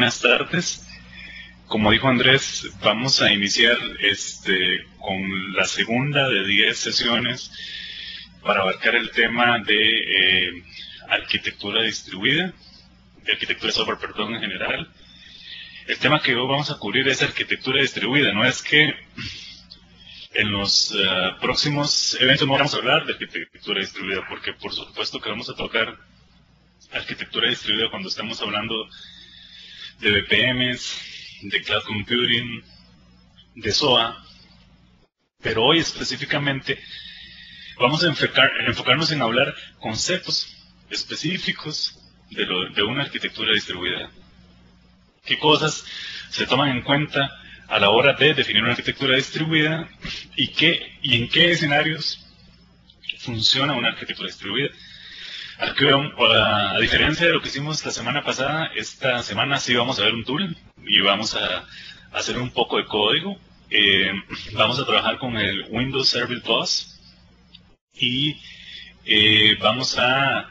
Buenas tardes. Como dijo Andrés, vamos a iniciar con la segunda de 10 sesiones para abarcar el tema de arquitectura distribuida, de arquitectura de software, perdón, en general. El tema que hoy vamos a cubrir es arquitectura distribuida. No es que en los próximos eventos no vamos a hablar de arquitectura distribuida, porque por supuesto que vamos a tocar arquitectura distribuida cuando estamos hablando de VPMs, de cloud computing, de SOA, pero hoy específicamente vamos a enfocarnos en hablar conceptos específicos de una arquitectura distribuida. ¿Qué cosas se toman en cuenta a la hora de definir una arquitectura distribuida y en qué escenarios funciona una arquitectura distribuida? A diferencia de lo que hicimos la semana pasada, esta semana sí vamos a ver un tool y vamos a hacer un poco de código. Vamos a trabajar con el Windows Service Bus y vamos a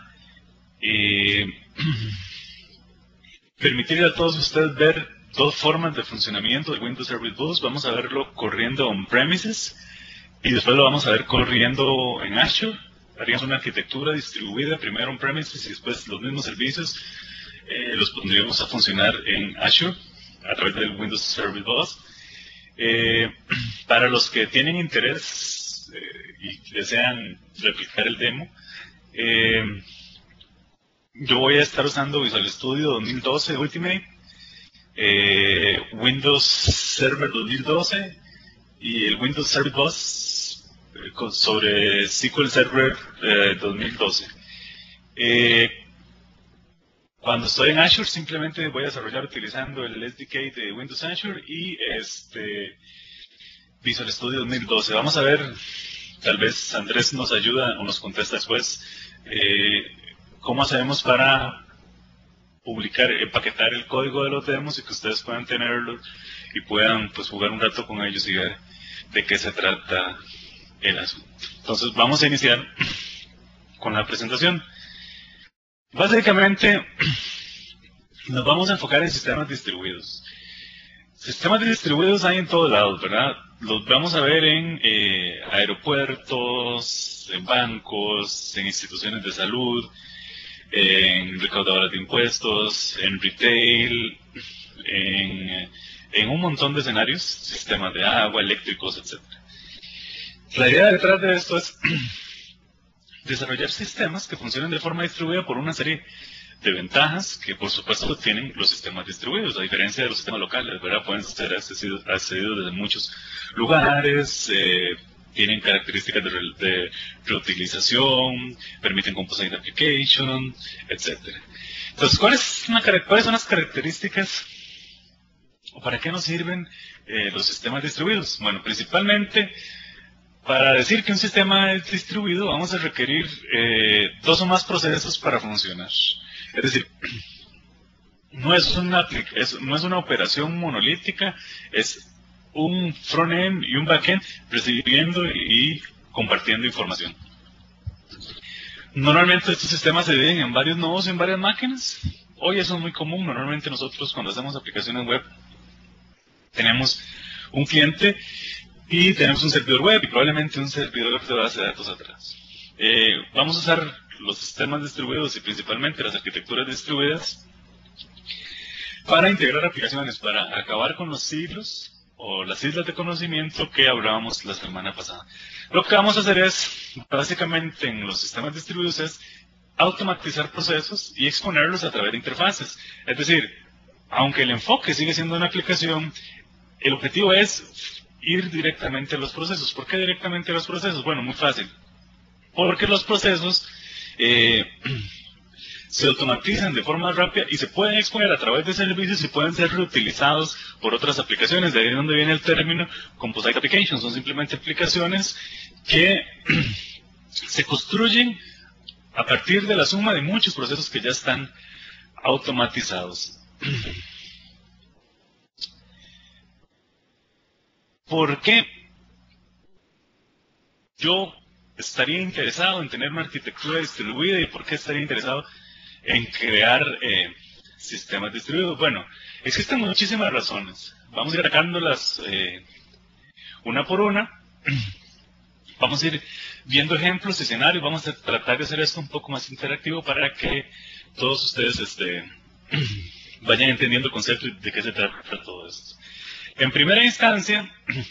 permitirle a todos ustedes ver dos formas de funcionamiento de Windows Service Bus. Vamos a verlo corriendo on-premises y después lo vamos a ver corriendo en Azure. Haríamos una arquitectura distribuida, primero on-premises y después los mismos servicios los pondríamos a funcionar en Azure a través del Windows Service Bus. Para los que tienen interés y desean replicar el demo, yo voy a estar usando Visual Studio 2012 Ultimate, Windows Server 2012 y el Windows Service Bus sobre SQL Server 2012. Cuando estoy en Azure simplemente voy a desarrollar utilizando el SDK de Windows Azure y Visual Studio 2012. Vamos a ver, tal vez Andrés nos ayuda o nos contesta después cómo hacemos para publicar, empaquetar el código de los demos y que ustedes puedan tenerlo y puedan pues jugar un rato con ellos y ver de qué se trata el asunto. Entonces vamos a iniciar con la presentación. Básicamente nos vamos a enfocar en sistemas distribuidos. Sistemas distribuidos hay en todos lados, ¿verdad? Los vamos a ver en aeropuertos, en bancos, en instituciones de salud, en recaudadoras de impuestos, en retail, en un montón de escenarios, sistemas de agua, eléctricos, etc. La idea detrás de esto es desarrollar sistemas que funcionen de forma distribuida por una serie de ventajas que por supuesto tienen los sistemas distribuidos, a diferencia de los sistemas locales, ¿verdad? Pueden ser accedidos desde muchos lugares, tienen características de reutilización, permiten composite application, etc. Entonces, ¿cuáles son las características o para qué nos sirven los sistemas distribuidos? Bueno, principalmente para decir que un sistema es distribuido vamos a requerir dos o más procesos para funcionar. Es decir, no es una operación monolítica, es un front-end y un back-end recibiendo y compartiendo información. Normalmente estos sistemas se dividen en varios nodos en varias máquinas. Hoy eso es muy común. Normalmente nosotros cuando hacemos aplicaciones web tenemos un cliente y tenemos un servidor web y probablemente un servidor de base de datos atrás. Vamos a usar los sistemas distribuidos y principalmente las arquitecturas distribuidas para integrar aplicaciones, para acabar con los silos o las islas de conocimiento que hablábamos la semana pasada. Lo que vamos a hacer es, básicamente en los sistemas distribuidos, es automatizar procesos y exponerlos a través de interfaces. Es decir, aunque el enfoque sigue siendo una aplicación, el objetivo es ir directamente a los procesos. ¿Por qué directamente a los procesos? Bueno, muy fácil. Porque los procesos se automatizan de forma rápida y se pueden exponer a través de servicios y pueden ser reutilizados por otras aplicaciones. De ahí es donde viene el término composite applications. Son simplemente aplicaciones que se construyen a partir de la suma de muchos procesos que ya están automatizados. ¿Por qué yo estaría interesado en tener una arquitectura distribuida y por qué estaría interesado en crear sistemas distribuidos? Bueno, existen muchísimas razones. Vamos a ir atacándolas una por una. Vamos a ir viendo ejemplos, escenarios. Vamos a tratar de hacer esto un poco más interactivo para que todos ustedes vayan entendiendo el concepto y de qué se trata todo esto. En primera instancia,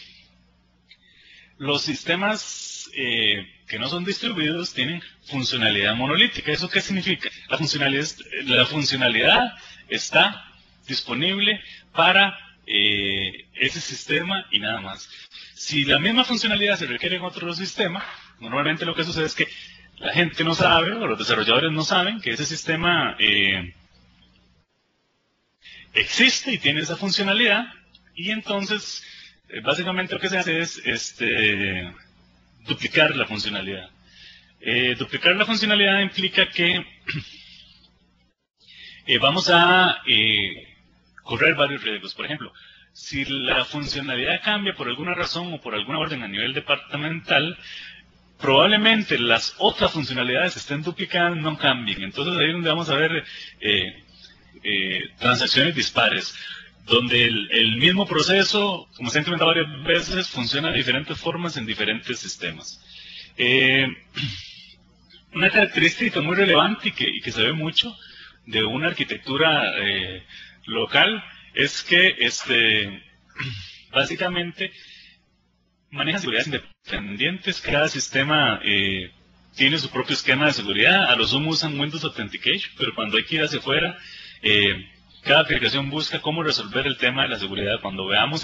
los sistemas que no son distribuidos tienen funcionalidad monolítica. ¿Eso qué significa? La funcionalidad está disponible para ese sistema y nada más. Si la misma funcionalidad se requiere en otro sistema, normalmente lo que sucede es que la gente no sabe, o los desarrolladores no saben que ese sistema existe y tiene esa funcionalidad, y entonces básicamente lo que se hace es duplicar la funcionalidad. Duplicar la funcionalidad implica que vamos a correr varios riesgos. Por ejemplo, si la funcionalidad cambia por alguna razón o por alguna orden a nivel departamental, probablemente las otras funcionalidades estén duplicadas, no cambien. Entonces ahí es donde vamos a ver transacciones dispares, donde el mismo proceso, como se ha implementado varias veces, funciona de diferentes formas en diferentes sistemas. Una característica muy relevante y que se ve mucho de una arquitectura local es que básicamente maneja seguridades independientes. Cada sistema tiene su propio esquema de seguridad. A lo sumo usan Windows Authentication, pero cuando hay que ir hacia afuera, cada aplicación busca cómo resolver el tema de la seguridad. Cuando veamos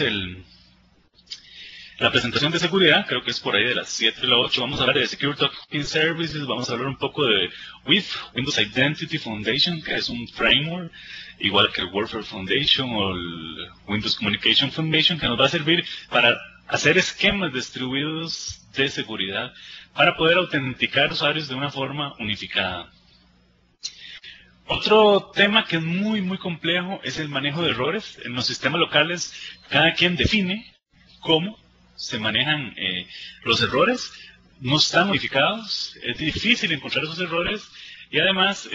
la presentación de seguridad, creo que es por ahí de las 7 a las 8, vamos a hablar de Secure Token Services, vamos a hablar un poco de WIF, Windows Identity Foundation, que es un framework, igual que el Warfare Foundation o el Windows Communication Foundation, que nos va a servir para hacer esquemas distribuidos de seguridad, para poder autenticar usuarios de una forma unificada. Otro tema que es muy, muy complejo es el manejo de errores. En los sistemas locales, cada quien define cómo se manejan los errores, no están modificados, es difícil encontrar esos errores, y además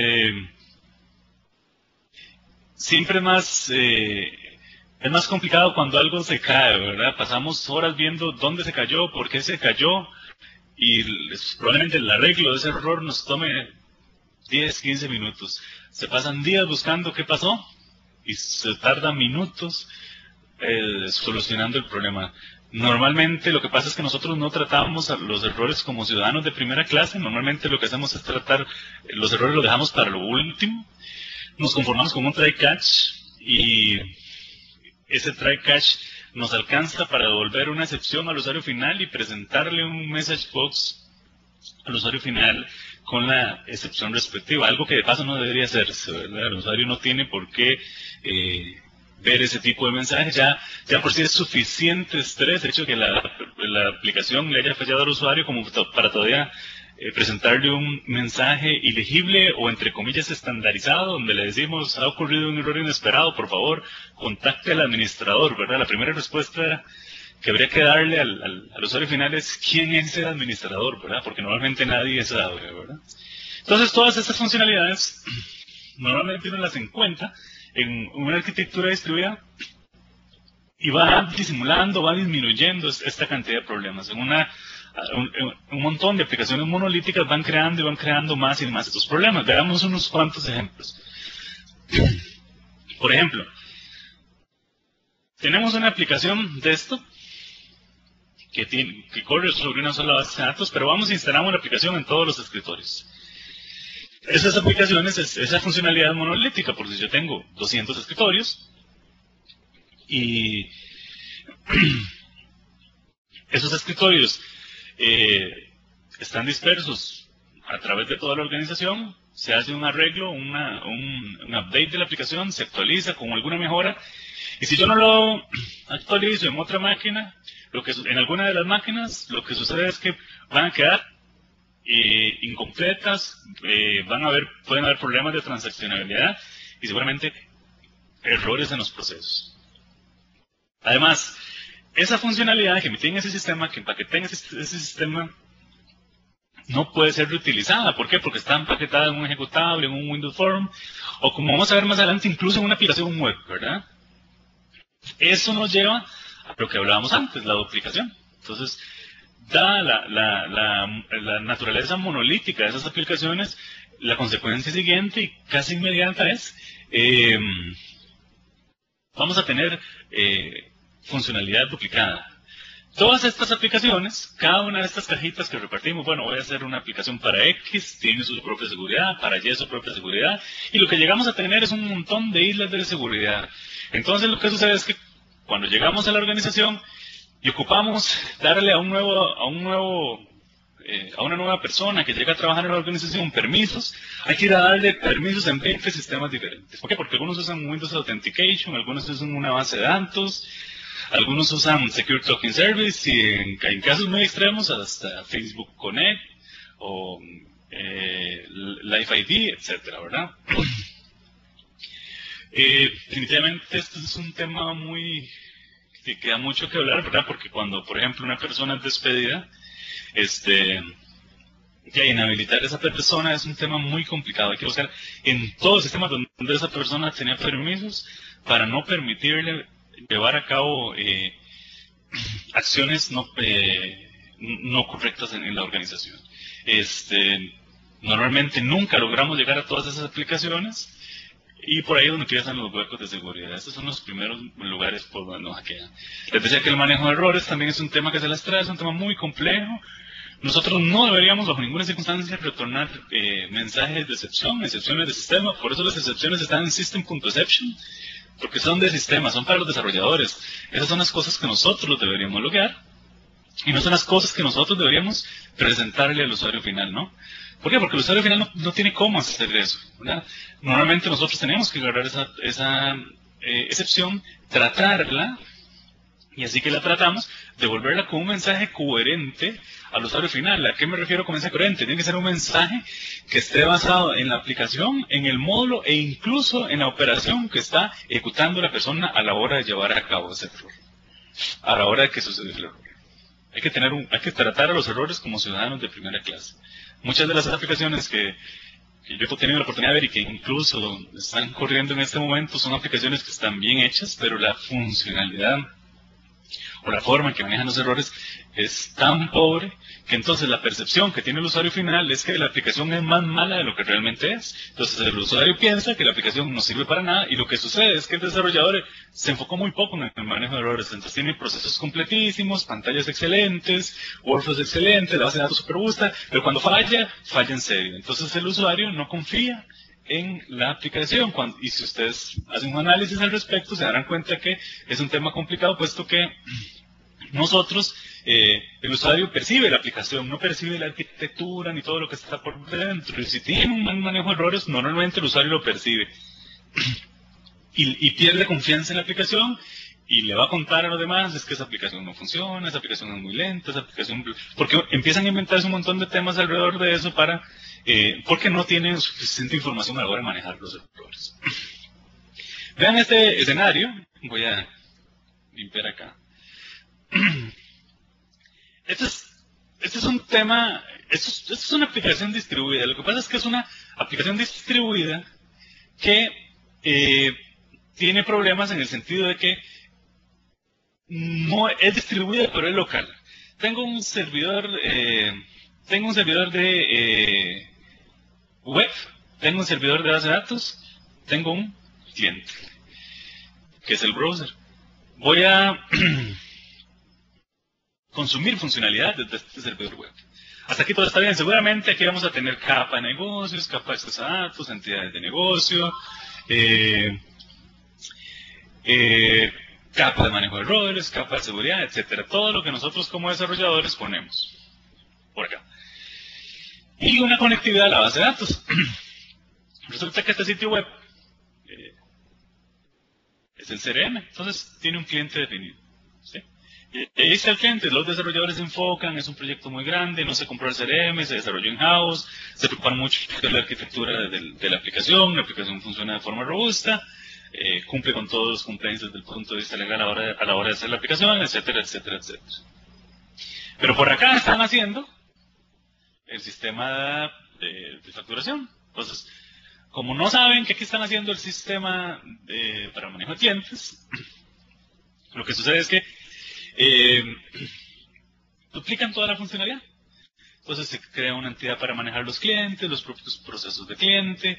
siempre es más complicado cuando algo se cae, ¿verdad? Pasamos horas viendo dónde se cayó, por qué se cayó, y probablemente el arreglo de ese error nos tome 10, 15 minutos. Se pasan días buscando qué pasó y se tardan minutos solucionando el problema. Normalmente lo que pasa es que nosotros no tratamos a los errores como ciudadanos de primera clase. Normalmente lo que hacemos es tratar los errores, los dejamos para lo último. Nos conformamos con un try catch y ese try catch nos alcanza para devolver una excepción al usuario final y presentarle un message box al usuario final con la excepción respectiva, algo que de paso no debería hacerse, ¿verdad? El usuario no tiene por qué ver ese tipo de mensajes. Ya por sí es suficiente estrés el hecho de que la aplicación le haya fallado al usuario como para todavía presentarle un mensaje ilegible o entre comillas estandarizado, donde le decimos: ha ocurrido un error inesperado, por favor contacte al administrador, ¿verdad? La primera respuesta que habría que darle al usuario final es quién es el administrador, ¿verdad? Porque normalmente nadie sabe, ¿verdad? Entonces todas estas funcionalidades normalmente uno las encuentra en una arquitectura distribuida y va disimulando, va disminuyendo esta cantidad de problemas. En un montón de aplicaciones monolíticas van creando más y más estos problemas. Veamos unos cuantos ejemplos. Por ejemplo, tenemos una aplicación de esto que corre sobre una sola base de datos, pero vamos a instalar una aplicación en todos los escritorios. Esas aplicaciones, esa funcionalidad monolítica, porque yo tengo 200 escritorios y esos escritorios están dispersos a través de toda la organización. Se hace un arreglo, un update de la aplicación, se actualiza con alguna mejora, y si yo no lo actualizo en otra máquina, en alguna de las máquinas, lo que sucede es que van a quedar incompletas, pueden haber problemas de transaccionalidad y seguramente errores en los procesos. Además, esa funcionalidad que emiten ese sistema, que empaqueten ese sistema, no puede ser reutilizada. ¿Por qué? Porque está empaquetada en un ejecutable, en un Windows Form, o como vamos a ver más adelante, incluso en una aplicación web, ¿verdad? Eso nos lleva a lo que hablábamos antes, la duplicación. Entonces, dada la naturaleza monolítica de esas aplicaciones, la consecuencia siguiente y casi inmediata es, vamos a tener funcionalidad duplicada. Todas estas aplicaciones, cada una de estas cajitas que repartimos, bueno, voy a hacer una aplicación para X, tiene su propia seguridad, para Y su propia seguridad, y lo que llegamos a tener es un montón de islas de seguridad. Entonces lo que sucede es que cuando llegamos a la organización y ocupamos darle a una nueva persona que llega a trabajar en la organización permisos, hay que ir a darle permisos en 20 sistemas diferentes. ¿Por qué? Porque algunos usan Windows Authentication, algunos usan una base de datos, algunos usan Secure Token Service y en casos muy extremos hasta Facebook Connect o Live ID, etcétera, ¿verdad? Definitivamente este es un tema que queda mucho que hablar, ¿verdad? Porque cuando, por ejemplo, una persona es despedida, ya inhabilitar a esa persona es un tema muy complicado. Hay que buscar en todos los sistemas donde esa persona tenía permisos para no permitirle llevar a cabo acciones no correctas en la organización. Normalmente nunca logramos llegar a todas esas aplicaciones y por ahí es donde empiezan los huecos de seguridad. Estos son los primeros lugares por donde nos hackean. Les decía que el manejo de errores también es un tema que se las trae, es un tema muy complejo. Nosotros no deberíamos bajo ninguna circunstancia retornar mensajes de excepciones de sistema. Por eso las excepciones están en system.exception, porque son de sistema, son para los desarrolladores. Esas son las cosas que nosotros deberíamos loguear y no son las cosas que nosotros deberíamos presentarle al usuario final, ¿no? ¿Por qué? Porque el usuario final no tiene cómo hacer eso, ¿verdad? Normalmente nosotros tenemos que agarrar esa excepción, tratarla, y así que la tratamos, devolverla con un mensaje coherente al usuario final. ¿A qué me refiero con mensaje coherente? Tiene que ser un mensaje que esté basado en la aplicación, en el módulo e incluso en la operación que está ejecutando la persona a la hora de llevar a cabo ese error, a la hora de que sucede el error. Hay que tratar a los errores como ciudadanos de primera clase. Muchas de las aplicaciones que yo he tenido la oportunidad de ver y que incluso están corriendo en este momento son aplicaciones que están bien hechas, pero la funcionalidad o la forma en que manejan los errores es tan pobre que entonces la percepción que tiene el usuario final es que la aplicación es más mala de lo que realmente es. Entonces el usuario piensa que la aplicación no sirve para nada y lo que sucede es que el desarrollador se enfocó muy poco en el manejo de errores. Entonces tiene procesos completísimos, pantallas excelentes, workflows excelentes, la base de datos super robusta, pero cuando falla en serio. Entonces el usuario no confía en la aplicación. Y si ustedes hacen un análisis al respecto, se darán cuenta que es un tema complicado, puesto que nosotros, el usuario percibe la aplicación, no percibe la arquitectura ni todo lo que está por dentro. Y si tiene un mal manejo de errores, normalmente el usuario lo percibe y pierde confianza en la aplicación y le va a contar a los demás, es que esa aplicación no funciona, esa aplicación es muy lenta, esa aplicación... Porque empiezan a inventarse un montón de temas alrededor de eso porque no tienen suficiente información a la hora de manejar los errores. Vean este escenario, voy a limpiar acá. Este es un tema, esto es una aplicación distribuida. Lo que pasa es que es una aplicación distribuida que tiene problemas en el sentido de que no es distribuida, pero es local. Tengo un servidor de web, tengo un servidor de base de datos, tengo un cliente, que es el browser. Voy a consumir funcionalidad desde este servidor web. Hasta aquí todo está bien. Seguramente aquí vamos a tener capa de negocios, capa de acceso a datos, entidades de negocio, capa de manejo de errores, capa de seguridad, etcétera. Todo lo que nosotros como desarrolladores ponemos por acá. Y una conectividad a la base de datos. Resulta que este sitio web es el CRM, entonces tiene un cliente definido. ¿Sí? Y ahí está el cliente, los desarrolladores se enfocan, es un proyecto muy grande, no se compró el CRM, se desarrolló in-house, se preocupan mucho de la arquitectura de la aplicación funciona de forma robusta, cumple con todos los compliance desde el punto de vista legal a la hora de hacer la aplicación, etcétera, etcétera, etcétera. Pero por acá están haciendo el sistema de facturación. Entonces, como no saben que aquí están haciendo el sistema para manejo de clientes, lo que sucede es que duplican toda la funcionalidad. Entonces se crea una entidad para manejar los clientes, los propios procesos de cliente,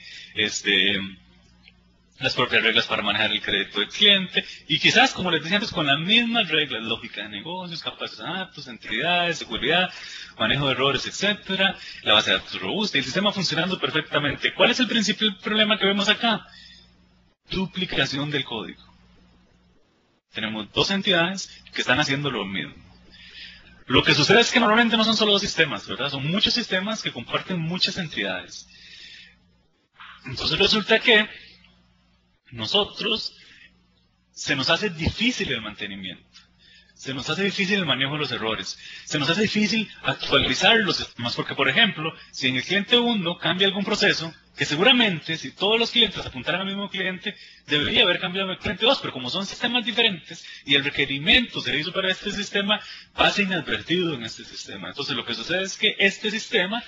las propias reglas para manejar el crédito del cliente, y quizás, como les decía antes, con las mismas reglas, lógica de negocios, capas de datos, entidades, seguridad, manejo de errores, etcétera, la base de datos robusta, y el sistema funcionando perfectamente. ¿Cuál es el principal problema que vemos acá? Duplicación del código. Tenemos dos entidades que están haciendo lo mismo. Lo que sucede es que normalmente no son solo dos sistemas, ¿verdad? Son muchos sistemas que comparten muchas entidades. Entonces resulta que nosotros se nos hace difícil el mantenimiento, se nos hace difícil el manejo de los errores, se nos hace difícil actualizar los sistemas, porque por ejemplo, si en el cliente 1 cambia algún proceso, que seguramente si todos los clientes apuntaran al mismo cliente, debería haber cambiado el cliente 2, pero como son sistemas diferentes y el requerimiento se hizo para este sistema, pasa inadvertido en este sistema. Entonces lo que sucede es que este sistema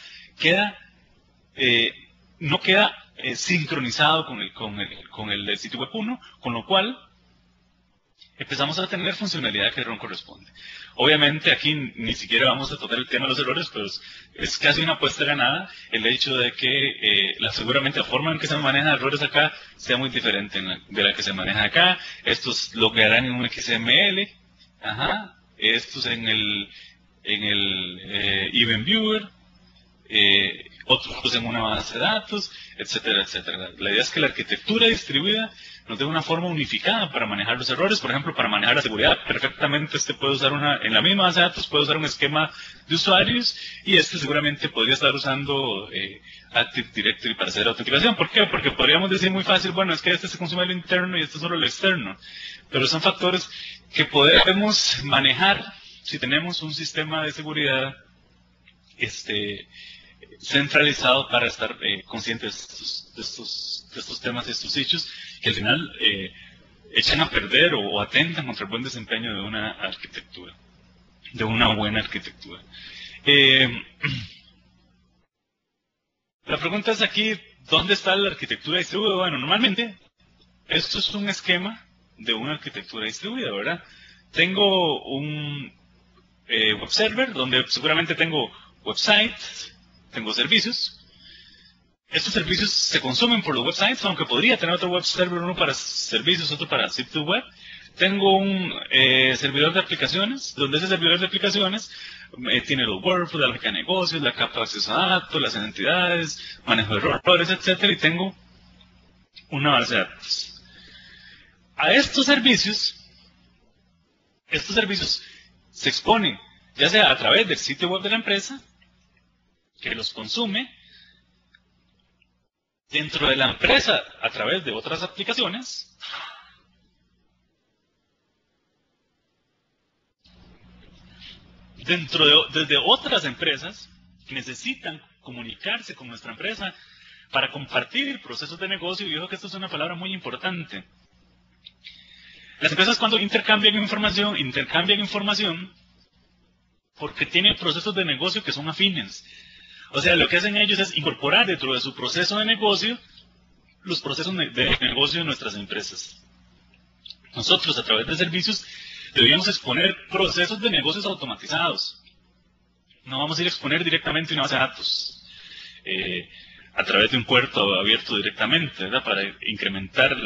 no queda sincronizado con el del sitio web 1, con lo cual empezamos a tener funcionalidad que no corresponde. Obviamente aquí ni siquiera vamos a tocar el tema de los errores, pero es casi una apuesta ganada el hecho de que seguramente la forma en que se manejan errores acá sea muy diferente de la que se maneja acá. Estos lo quedarán en un XML, estos en el Event Viewer, otros en una base de datos, etcétera, etcétera. La idea es que la arquitectura distribuida nos dé una forma unificada para manejar los errores. Por ejemplo, para manejar la seguridad, perfectamente puede usar en la misma base de datos puede usar un esquema de usuarios, y seguramente podría estar usando Active Directory para hacer autenticación. ¿Por qué? Porque podríamos decir muy fácil, bueno, es que se consume lo interno y solo lo externo. Pero son factores que podemos manejar si tenemos un sistema de seguridad centralizado para estar conscientes de estos temas, de estos hechos, que al final echan a perder o atentan contra el buen desempeño de una arquitectura, de una buena arquitectura. La pregunta es aquí, ¿dónde está la arquitectura distribuida? Bueno, normalmente esto es un esquema de una arquitectura distribuida, ¿verdad? Tengo un web server donde seguramente tengo websites, tengo servicios. Estos servicios se consumen por los websites, aunque podría tener otro web server, uno para servicios, otro para sitio web. Tengo un servidor de aplicaciones, donde ese servidor de aplicaciones tiene los workflows, la lógica de negocios, la capa de acceso a datos, las entidades, manejo de errores, etcétera, y tengo una base de datos. A estos servicios se exponen, ya sea a través del sitio web de la empresa, que los consume, dentro de la empresa a través de otras aplicaciones, desde otras empresas que necesitan comunicarse con nuestra empresa para compartir procesos de negocio. Y yo creo que esto es una palabra muy importante. Las empresas, cuando intercambian información porque tienen procesos de negocio que son afines. O sea, lo que hacen ellos es incorporar dentro de su proceso de negocio los procesos de negocio de nuestras empresas. Nosotros, a través de servicios, deberíamos exponer procesos de negocios automatizados. No vamos a ir a exponer directamente una base de datos a través de un puerto abierto directamente, ¿verdad? Para incrementar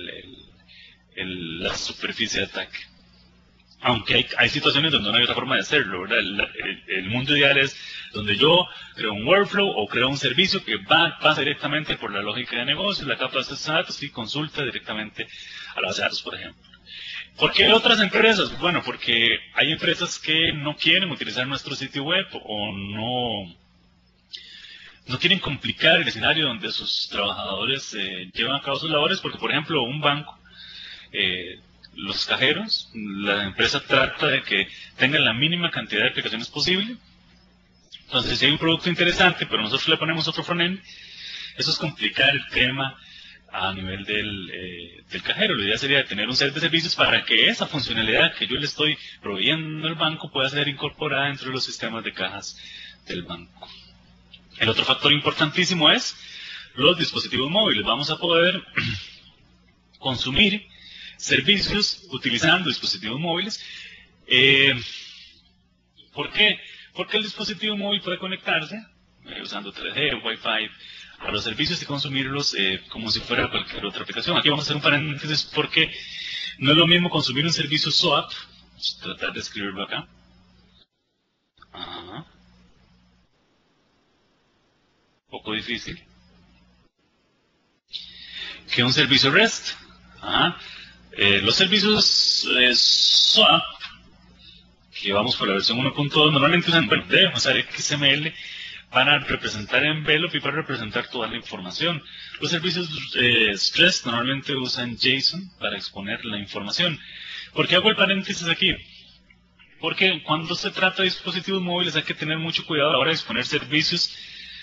la superficie de ataque. Aunque hay situaciones donde no hay otra forma de hacerlo, ¿verdad? El mundo ideal es donde yo creo un workflow o creo un servicio que pasa directamente por la lógica de negocio, la capa de acceso a datos, y consulta directamente a la base de datos, por ejemplo. ¿Por qué otras empresas? Bueno, porque hay empresas que no quieren utilizar nuestro sitio web o no quieren complicar el escenario donde sus trabajadores llevan a cabo sus labores, porque, por ejemplo, un banco, los cajeros, la empresa trata de que tengan la mínima cantidad de aplicaciones posible. Entonces, si hay un producto interesante, pero nosotros le ponemos otro frontend, eso es complicar el tema a nivel del cajero. La idea sería tener un set de servicios para que esa funcionalidad que yo le estoy proveyendo al banco pueda ser incorporada dentro de los sistemas de cajas del banco. El otro factor importantísimo es los dispositivos móviles. Vamos a poder consumir servicios utilizando dispositivos móviles. ¿Por qué? Porque el dispositivo móvil puede conectarse usando 3G o Wi-Fi a los servicios y consumirlos como si fuera cualquier otra aplicación. Aquí vamos a hacer un paréntesis porque no es lo mismo consumir un servicio SOAP, vamos a tratar de escribirlo acá. Ajá. Un poco difícil. Que un servicio REST. Ajá. Los servicios SOAP, que vamos por la versión 1.2, normalmente usan, bueno, deben usar XML para representar envelope y para representar toda la información. Los servicios REST normalmente usan JSON para exponer la información. ¿Por qué hago el paréntesis aquí? Porque cuando se trata de dispositivos móviles hay que tener mucho cuidado a la hora de exponer servicios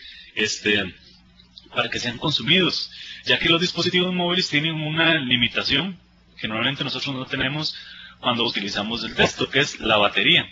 para que sean consumidos, ya que los dispositivos móviles tienen una limitación que normalmente nosotros no tenemos cuando utilizamos el texto, que es la batería.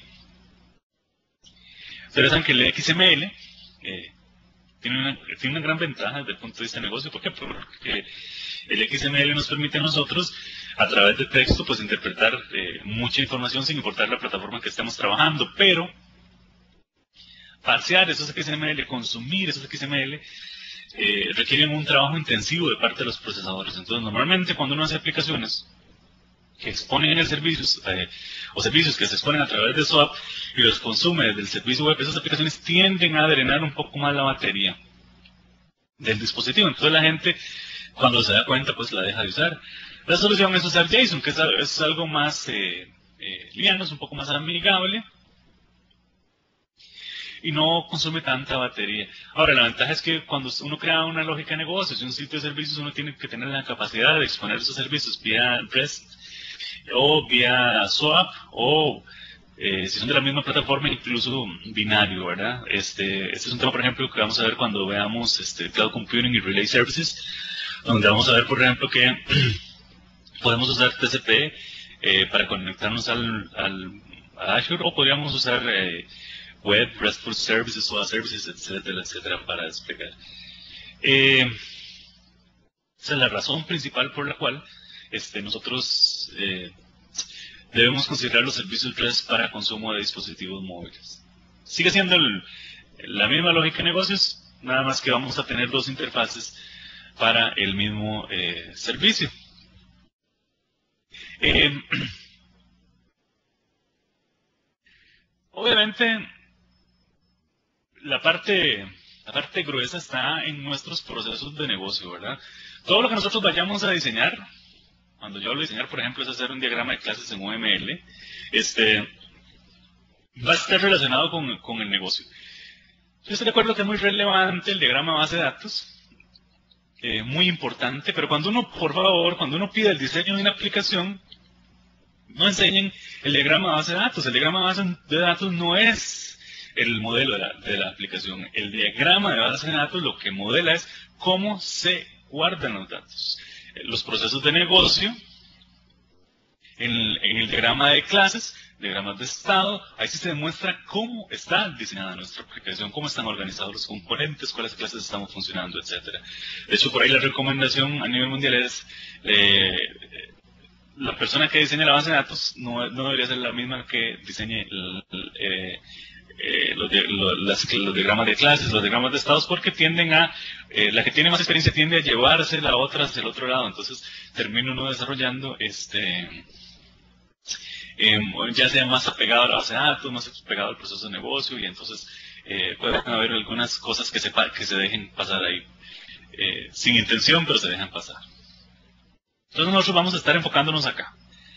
Ustedes saben que el XML tiene una gran ventaja desde el punto de vista de negocio. ¿Por qué? Porque el XML nos permite a nosotros, a través de texto, pues interpretar mucha información sin importar la plataforma en que estemos trabajando, pero parsear esos XML, consumir esos XML, requieren un trabajo intensivo de parte de los procesadores. Entonces, normalmente cuando uno hace aplicaciones que exponen en el servicio, o servicios que se exponen a través de SOAP y los consume desde el servicio web, esas aplicaciones tienden a drenar un poco más la batería del dispositivo. Entonces la gente, cuando se da cuenta, pues la deja de usar. La solución es usar JSON, que es algo más liviano, es un poco más amigable y no consume tanta batería. Ahora, la ventaja es que cuando uno crea una lógica de negocios y un sitio de servicios, uno tiene que tener la capacidad de exponer esos servicios vía REST o vía SOAP, o si son de la misma plataforma, incluso binario, ¿verdad? Este es un tema, por ejemplo, que vamos a ver cuando veamos Cloud Computing y Relay Services, donde vamos a ver, por ejemplo, que podemos usar TCP para conectarnos a Azure, o podríamos usar Web, RESTful Services, SOA Services, etcétera, etcétera, para desplegar. Esa es la razón principal por la cual nosotros debemos considerar los servicios REST para consumo de dispositivos móviles. Sigue siendo la misma lógica de negocios, nada más que vamos a tener dos interfaces para el mismo servicio. Obviamente, la parte gruesa está en nuestros procesos de negocio, ¿verdad? Todo lo que nosotros vayamos a diseñar, cuando yo hablo de diseñar, por ejemplo, es hacer un diagrama de clases en UML, va a estar relacionado con el negocio. Yo estoy de acuerdo que es muy relevante el diagrama de base de datos, muy importante, pero cuando uno, por favor, cuando uno pide el diseño de una aplicación, no enseñen el diagrama de base de datos. El diagrama de base de datos no es el modelo de la aplicación. El diagrama de base de datos lo que modela es cómo se guardan los datos. Los procesos de negocio, en el diagrama de clases, diagramas de estado, ahí sí se demuestra cómo está diseñada nuestra aplicación, cómo están organizados los componentes, cuáles clases estamos funcionando, etcétera. De hecho, por ahí la recomendación a nivel mundial es la persona que diseña la base de datos no debería ser la misma que diseñe los diagramas de clases, los diagramas de estados, porque tienden a, la que tiene más experiencia tiende a llevarse la otra hacia el otro lado. Entonces termina uno desarrollando ya sea más apegado a la base de datos, más apegado al proceso de negocio, y entonces pueden haber algunas cosas que se dejen pasar ahí sin intención, pero se dejan pasar. Entonces nosotros vamos a estar enfocándonos acá.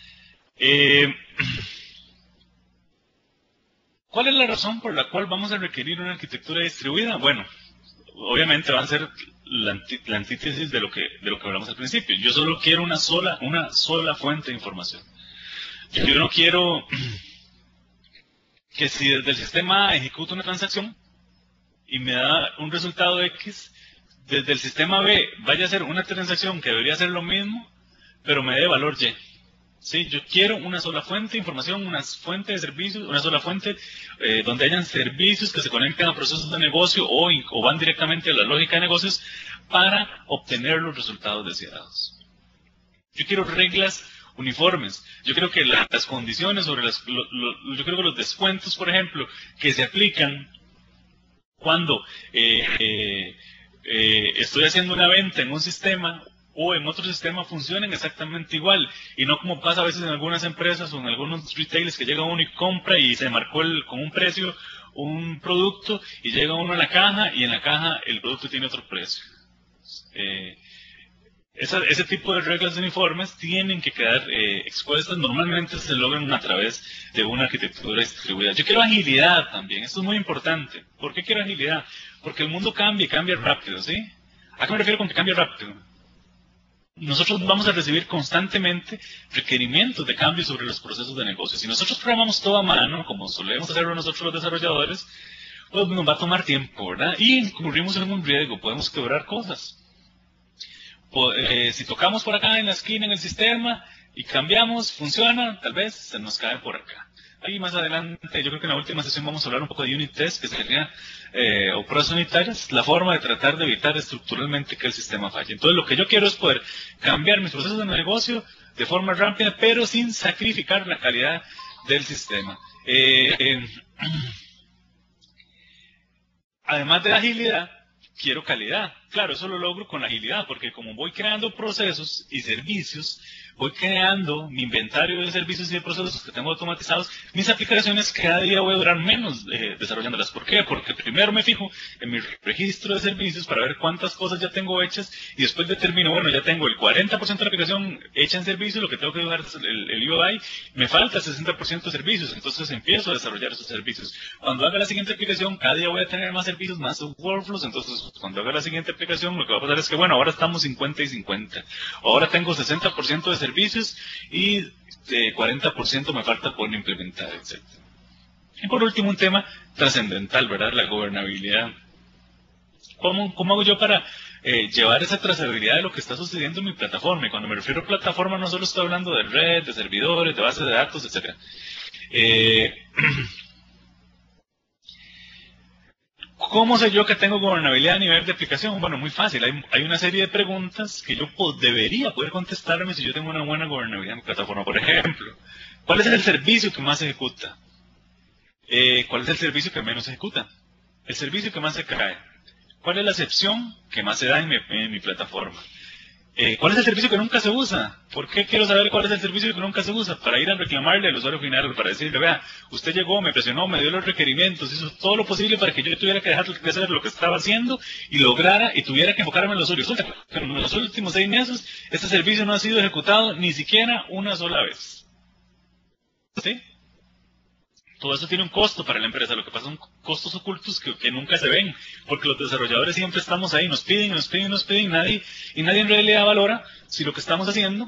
¿Cuál es la razón por la cual vamos a requerir una arquitectura distribuida? Bueno, obviamente va a ser la antítesis de lo que hablamos al principio. Yo solo quiero una sola fuente de información. Yo no quiero que si desde el sistema A ejecuto una transacción y me da un resultado X, desde el sistema B vaya a ser una transacción que debería ser lo mismo, pero me dé valor Y. ¿sí? Yo quiero una sola fuente de información, una fuente de servicios, una sola fuente donde hayan servicios que se conecten a procesos de negocio o van directamente a la lógica de negocios para obtener los resultados deseados. Yo quiero reglas uniformes. Yo creo que las condiciones sobre yo creo que los descuentos, por ejemplo, que se aplican cuando estoy haciendo una venta en un sistema o en otro sistema funcionen exactamente igual, y no como pasa a veces en algunas empresas o en algunos retailers que llega uno y compra y se marcó con un precio un producto y llega uno a la caja y en la caja el producto tiene otro precio. Ese tipo de reglas uniformes tienen que quedar expuestas, normalmente se logran a través de una arquitectura distribuida. Yo quiero agilidad también, esto es muy importante. ¿Por qué quiero agilidad? Porque el mundo cambia y cambia rápido, ¿sí? ¿A qué me refiero con que cambia rápido? Nosotros vamos a recibir constantemente requerimientos de cambio sobre los procesos de negocio. Si nosotros programamos todo a mano, como solemos hacerlo nosotros los desarrolladores, pues nos va a tomar tiempo, ¿verdad? Y incurrimos en un riesgo, podemos quebrar cosas. Si tocamos por acá en la esquina en el sistema y cambiamos, funciona, tal vez se nos cae por acá. Ahí más adelante, yo creo que en la última sesión vamos a hablar un poco de unit test, que sería, o pruebas unitarias, la forma de tratar de evitar estructuralmente que el sistema falle. Entonces lo que yo quiero es poder cambiar mis procesos de negocio de forma rápida, pero sin sacrificar la calidad del sistema. Además de la agilidad, quiero calidad. Claro, eso lo logro con la agilidad, porque como voy creando procesos y servicios, voy creando mi inventario de servicios y de procesos que tengo automatizados, mis aplicaciones cada día voy a durar menos desarrollándolas. ¿Por qué? Porque primero me fijo en mi registro de servicios para ver cuántas cosas ya tengo hechas y después determino, bueno, ya tengo el 40% de la aplicación hecha en servicio, lo que tengo que dejar es el UI, me falta 60% de servicios, entonces empiezo a desarrollar esos servicios. Cuando haga la siguiente aplicación, cada día voy a tener más servicios, más workflows, entonces cuando haga la siguiente aplicación, lo que va a pasar es que, bueno, ahora estamos 50 y 50. Ahora tengo 60% de servicios y 40% me falta por implementar, etc. Y por último, un tema trascendental, ¿verdad? La gobernabilidad. ¿Cómo hago yo para llevar esa trazabilidad de lo que está sucediendo en mi plataforma? Y cuando me refiero a plataforma, no solo estoy hablando de red, de servidores, de bases de datos, etc. ¿Cómo sé yo que tengo gobernabilidad a nivel de aplicación? Bueno, muy fácil. Hay una serie de preguntas que yo debería poder contestarme si yo tengo una buena gobernabilidad en mi plataforma. Por ejemplo, ¿cuál es el servicio que más se ejecuta? ¿Cuál es el servicio que menos se ejecuta? El servicio que más se cae. ¿Cuál es la excepción que más se da en mi plataforma? ¿Cuál es el servicio que nunca se usa? ¿Por qué quiero saber cuál es el servicio que nunca se usa? Para ir a reclamarle al usuario final, para decirle, vea, usted llegó, me presionó, me dio los requerimientos, hizo todo lo posible para que yo tuviera que dejar de hacer lo que estaba haciendo y lograra y tuviera que enfocarme en los usuarios. Pero en los últimos 6 meses, este servicio no ha sido ejecutado ni siquiera una sola vez. ¿Sí? Todo eso tiene un costo para la empresa, lo que pasa son costos ocultos que nunca se ven, porque los desarrolladores siempre estamos ahí, nos piden, y nadie en realidad valora si lo que estamos haciendo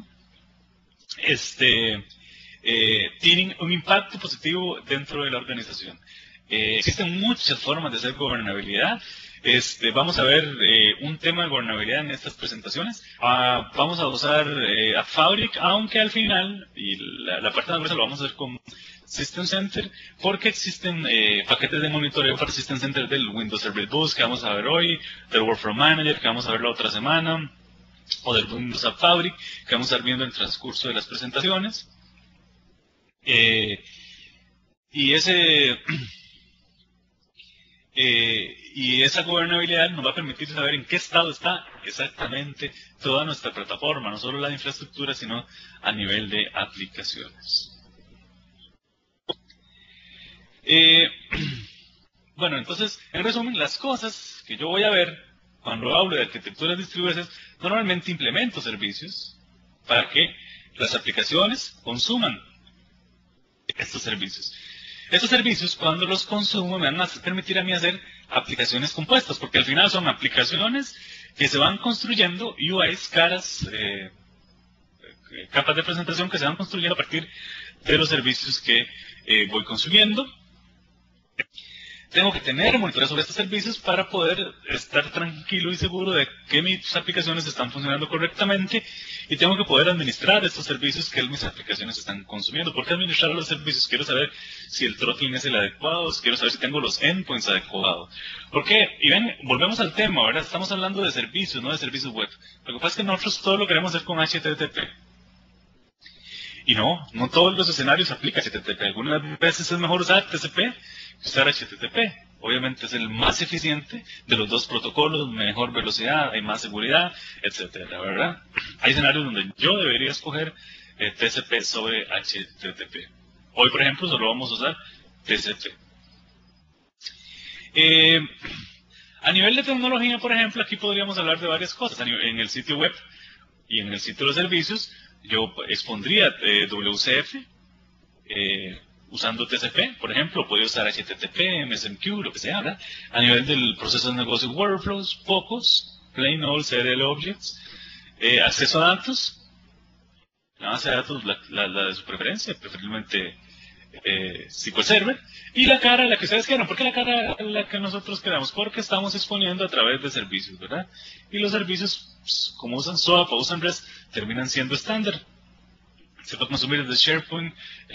tiene un impacto positivo dentro de la organización. Existen muchas formas de hacer gobernabilidad. Vamos a ver un tema de gobernabilidad en estas presentaciones. Vamos a usar a Fabric, aunque al final, y la parte de la empresa lo vamos a hacer con System Center, porque existen paquetes de monitoreo para System Center del Windows Service Bus que vamos a ver hoy, del Workflow Manager que vamos a ver la otra semana, o del Windows App Fabric que vamos a estar viendo en el transcurso de las presentaciones. Y esa gobernabilidad nos va a permitir saber en qué estado está exactamente toda nuestra plataforma, no solo la de infraestructura, sino a nivel de aplicaciones. Bueno, entonces, en resumen, las cosas que yo voy a ver cuando hablo de arquitecturas distribuidas, normalmente implemento servicios para que las aplicaciones consuman estos servicios. Estos servicios, cuando los consumo, me van a permitir a mí hacer aplicaciones compuestas, porque al final son aplicaciones que se van construyendo, UIs, caras, capas de presentación que se van construyendo a partir de los servicios que voy consumiendo. Tengo que tener monitoreo sobre estos servicios para poder estar tranquilo y seguro de que mis aplicaciones están funcionando correctamente, y tengo que poder administrar estos servicios que mis aplicaciones están consumiendo. ¿Por qué administrar los servicios? Quiero saber si el throttling es el adecuado, quiero saber si tengo los endpoints adecuados. ¿Por qué? Y ven, volvemos al tema, ¿verdad? Estamos hablando de servicios, no de servicios web. Lo que pasa es que nosotros todo lo queremos hacer con HTTP. Y no todos los escenarios aplican HTTP. Algunas veces es mejor usar TCP que usar HTTP. Obviamente es el más eficiente de los dos protocolos, mejor velocidad, hay más seguridad, etcétera, ¿verdad? Hay escenarios donde yo debería escoger TCP sobre HTTP. Hoy, por ejemplo, solo vamos a usar TCP. A nivel de tecnología, por ejemplo, aquí podríamos hablar de varias cosas. En el sitio web y en el sitio de servicios, yo expondría WCF usando TCP, por ejemplo, podría usar HTTP, MSMQ, lo que sea, ¿verdad? A nivel del proceso de negocio, workflows, pocos, plain old CRL objects, acceso a datos, la base de datos, la de su preferencia, preferiblemente SQL Server, y la cara, la que ustedes quieran. ¿Por qué la cara la que nosotros queramos? Porque estamos exponiendo a través de servicios, ¿verdad? Y los servicios, pues, como usan SOAP o usan REST, terminan siendo estándar. Se puede consumir desde SharePoint,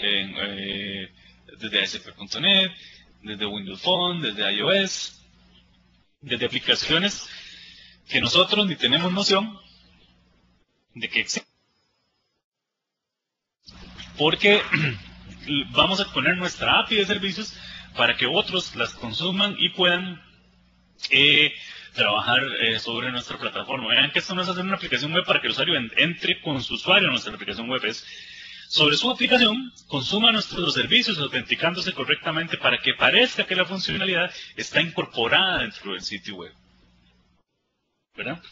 desde ASP.NET, desde Windows Phone, desde iOS, desde aplicaciones que nosotros ni tenemos noción de que existen. Porque vamos a poner nuestra API de servicios para que otros las consuman y puedan trabajar sobre nuestra plataforma. Vean que esto no es hacer una aplicación web para que el usuario entre con su usuario en nuestra aplicación web, es sobre su aplicación, consuma nuestros servicios autenticándose correctamente para que parezca que la funcionalidad está incorporada dentro del sitio web, ¿verdad?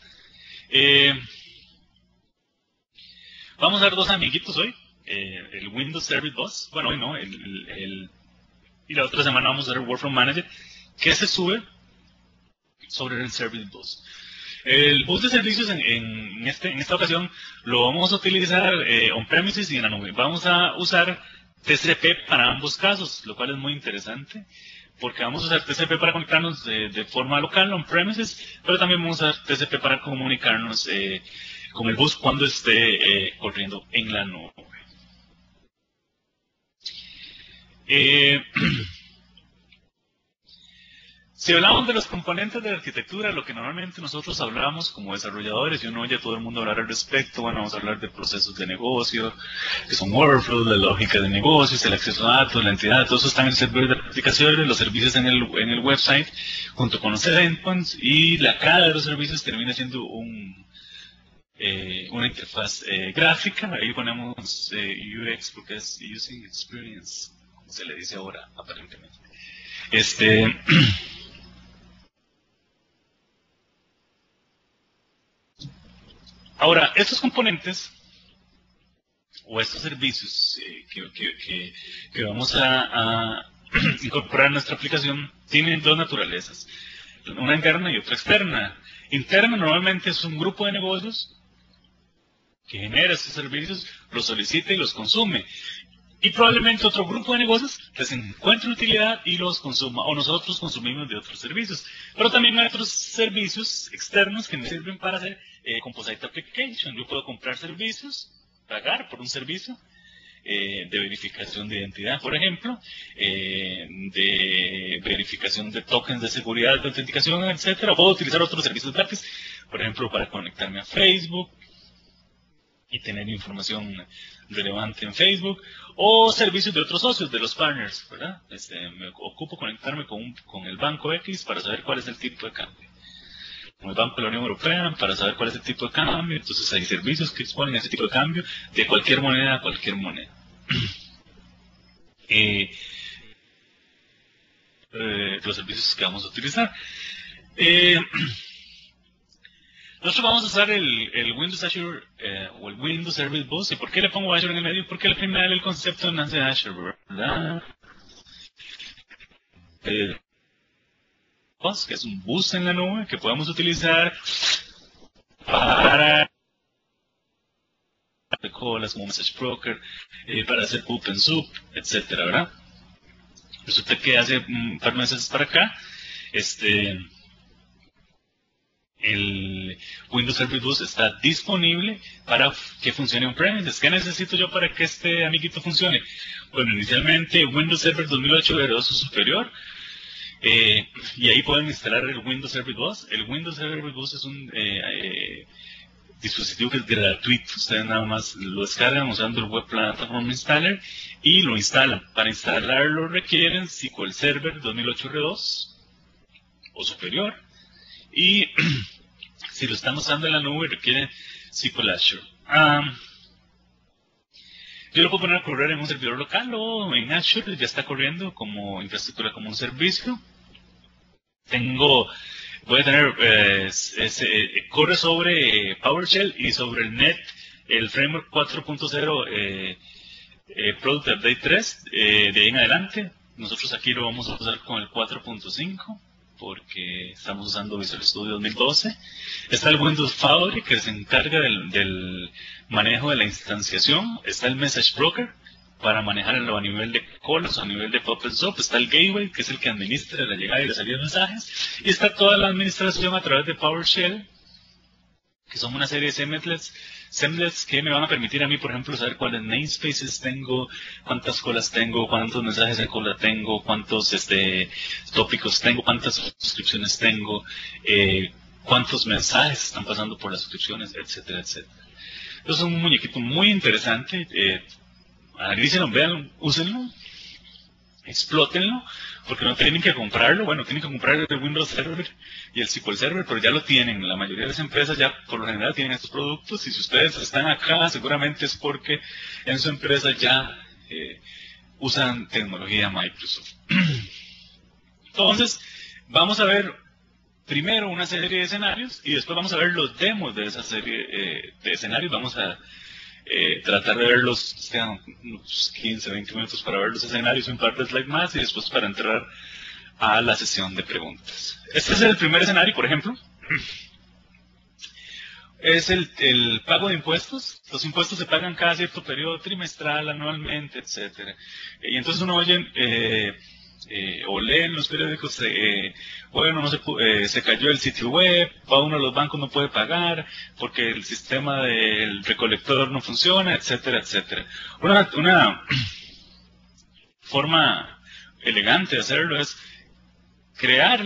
Vamos a ver dos amiguitos hoy, el Windows Service Bus, bueno, hoy no, y la otra semana vamos a ver el Workflow Manager, que se sube sobre el Service Bus. El bus de servicios en esta ocasión lo vamos a utilizar on-premises y en la nube. Vamos a usar TCP para ambos casos, lo cual es muy interesante, porque vamos a usar TCP para conectarnos de forma local, on-premises, pero también vamos a usar TCP para comunicarnos con el bus cuando esté corriendo en la nube. Si hablamos de los componentes de la arquitectura, lo que normalmente nosotros hablamos como desarrolladores, y uno oye a todo el mundo hablar al respecto, bueno, vamos a hablar de procesos de negocio, que son workflows, la lógica de negocios, el acceso a datos, la entidad, todo eso está en el servidor de aplicaciones, los servicios en el website, junto con los endpoints, y la cara de los servicios termina siendo una interfaz gráfica. Ahí ponemos UX porque es Using Experience, como se le dice ahora, aparentemente. Ahora, estos componentes o estos servicios que vamos a incorporar en nuestra aplicación tienen dos naturalezas, una interna y otra externa. Interna normalmente es un grupo de negocios que genera estos servicios, los solicita y los consume. Y probablemente otro grupo de negocios les encuentre utilidad y los consuma, o nosotros consumimos de otros servicios. Pero también hay otros servicios externos que me sirven para hacer Composite Application. Yo puedo comprar servicios, pagar por un servicio de verificación de identidad, por ejemplo, de verificación de tokens de seguridad, de autenticación, etcétera. Puedo utilizar otros servicios gratis, por ejemplo, para conectarme a Facebook y tener información relevante en Facebook, o servicios de otros socios, de los partners, ¿verdad? Me ocupo conectarme con el banco X para saber cuál es el tipo de cambio, con el Banco de la Unión Europea para saber cuál es el tipo de cambio. Entonces hay servicios que exponen ese tipo de cambio de cualquier moneda a cualquier moneda. Los servicios que vamos a utilizar. Nosotros vamos a usar el Windows Azure o el Windows Service Bus. ¿Y por qué le pongo Azure en el medio? Porque al final el concepto nace de Azure, ¿verdad? Que es un bus en la nube que podemos utilizar para colas como Message Broker, para hacer Open Soup, etcétera, ¿verdad? Resulta que hace un par de meses para acá, el Windows Server Bus está disponible para que funcione on-premises. ¿Qué necesito yo para que este amiguito funcione? Bueno, inicialmente Windows Server 2008 V2 o superior, y ahí pueden instalar el Windows Server Bus. El Windows Server Bus es un dispositivo que es gratuito. Ustedes nada más lo descargan usando el Web Platform Installer y lo instalan. Para instalarlo requieren SQL Server 2008 R2 o superior, y si lo están usando en la nube requiere SQL Azure. Yo lo puedo poner a correr en un servidor local o en Azure, ya está corriendo como infraestructura, como un servicio. Voy a tener, corre sobre PowerShell y sobre el .NET, el Framework 4.0 Product Update 3, de ahí en adelante. Nosotros aquí lo vamos a usar con el 4.5, porque estamos usando Visual Studio 2012. Está el Windows Fabric, que se encarga del manejo de la instanciación. Está el Message Broker, para manejarlo a nivel de colas o a nivel de pop and SOP. Está el Gateway, que es el que administra la llegada y la salida de mensajes. Y está toda la administración a través de PowerShell, que son una serie de semlets que me van a permitir a mí, por ejemplo, saber cuáles namespaces tengo, cuántas colas tengo, cuántos mensajes de cola tengo, cuántos tópicos tengo, cuántas suscripciones tengo, cuántos mensajes están pasando por las suscripciones, etcétera, etcétera. Entonces es un muñequito muy interesante. Analícenlo, véanlo, úsenlo, explótenlo, porque no tienen que comprarlo. Bueno, tienen que comprar el Windows Server y el SQL Server, pero ya lo tienen. La mayoría de las empresas ya por lo general tienen estos productos, y si ustedes están acá seguramente es porque en su empresa ya usan tecnología Microsoft. Entonces, vamos a ver primero una serie de escenarios y después vamos a ver los demos de esa serie de escenarios. Vamos a tratar de verlos, quedan unos 15, 20 minutos para ver los escenarios, un par de slides más, y después para entrar a la sesión de preguntas. Este es el primer escenario, por ejemplo. Es el pago de impuestos. Los impuestos se pagan cada cierto periodo, trimestral, anualmente, etcétera. Y entonces uno oye o lee en los periódicos, bueno, se cayó el sitio web, va uno a los bancos, no puede pagar porque el sistema del recolector no funciona, etcétera, etcétera. Una forma elegante de hacerlo es crear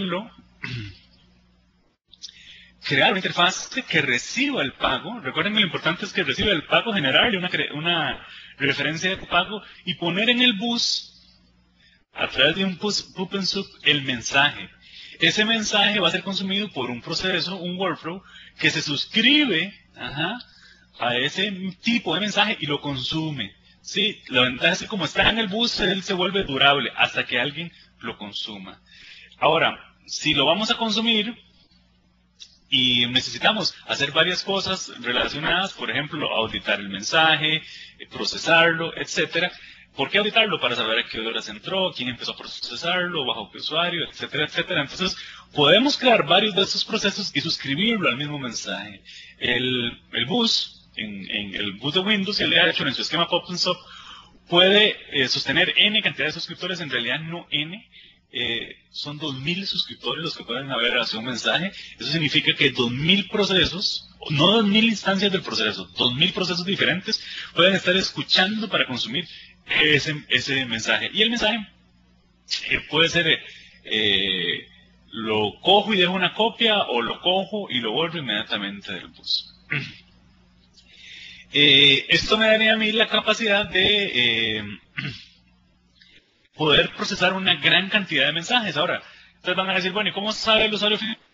una interfaz que reciba el pago. Recuerden que lo importante es que reciba el pago, generarle una referencia de pago y poner en el bus, a través de un pub and sub, el mensaje. Ese mensaje va a ser consumido por un proceso, un workflow, que se suscribe a ese tipo de mensaje y lo consume. ¿Sí? La ventaja es que como está en el bus, él se vuelve durable hasta que alguien lo consuma. Ahora, si lo vamos a consumir y necesitamos hacer varias cosas relacionadas, por ejemplo, auditar el mensaje, procesarlo, etcétera. ¿Por qué auditarlo? Para saber a qué horas entró, quién empezó a procesarlo, bajo qué usuario, etcétera, etcétera. Entonces, podemos crear varios de estos procesos y suscribirlo al mismo mensaje. El bus, en el bus de Windows, el hecho en su esquema Pop and Sop, puede sostener N cantidad de suscriptores, en realidad no N. Son 2000 suscriptores los que pueden haber hacia un mensaje. Eso significa que 2000 procesos, no 2000 instancias del proceso, 2000 procesos diferentes pueden estar escuchando para consumir ese mensaje. Y el mensaje puede ser lo cojo y dejo una copia, o lo cojo y lo borro inmediatamente del bus. Esto me daría a mí la capacidad de poder procesar una gran cantidad de mensajes. Ahora, ustedes van a decir, bueno, ¿y cómo sabe el usuario final?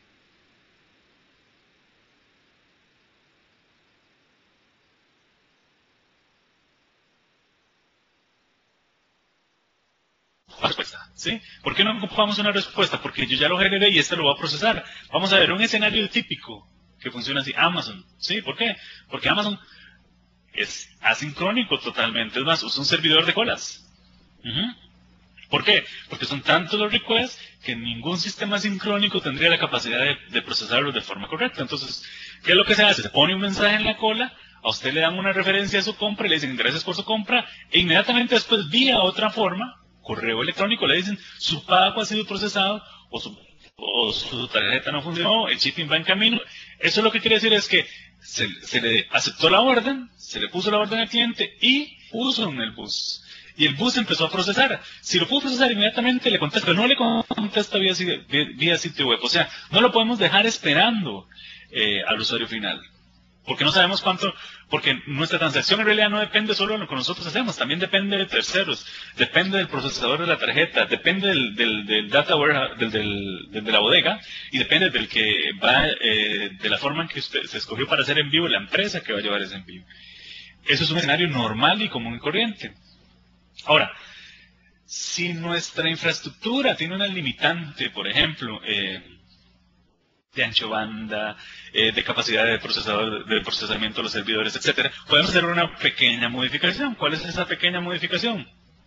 Respuesta, ¿sí? ¿Por qué no ocupamos una respuesta? Porque yo ya lo generé y este lo va a procesar. Vamos a ver un escenario típico que funciona así. Amazon, ¿sí? ¿Por qué? Porque Amazon es asincrónico totalmente. Es más, usa un servidor de colas. ¿Por qué? Porque son tantos los requests que ningún sistema sincrónico tendría la capacidad de procesarlos de forma correcta. Entonces, ¿qué es lo que se hace? Se pone un mensaje en la cola, a usted le dan una referencia a su compra y le dicen gracias por su compra, e inmediatamente después, vía otra forma, correo electrónico le dicen su pago ha sido procesado o su tarjeta no funcionó, el shipping va en camino. Eso lo que quiere decir es que se le aceptó la orden, se le puso la orden al cliente y puso en el bus. Y el bus empezó a procesar. Si lo pudo procesar inmediatamente, le contesta, pero no le contesta vía sitio web. O sea, no lo podemos dejar esperando al usuario final. Porque no sabemos cuánto, porque nuestra transacción en realidad no depende solo de lo que nosotros hacemos, también depende de terceros, depende del procesador de la tarjeta, depende del data warehouse, de la bodega, y depende del que va, de la forma en que usted se escogió para hacer envío, la empresa que va a llevar ese envío. Eso es un escenario normal y común y corriente. Ahora, si nuestra infraestructura tiene una limitante, por ejemplo, de ancho banda, de capacidad de procesamiento de los servidores, etcétera, podemos hacer una pequeña modificación. ¿Cuál es esa pequeña modificación?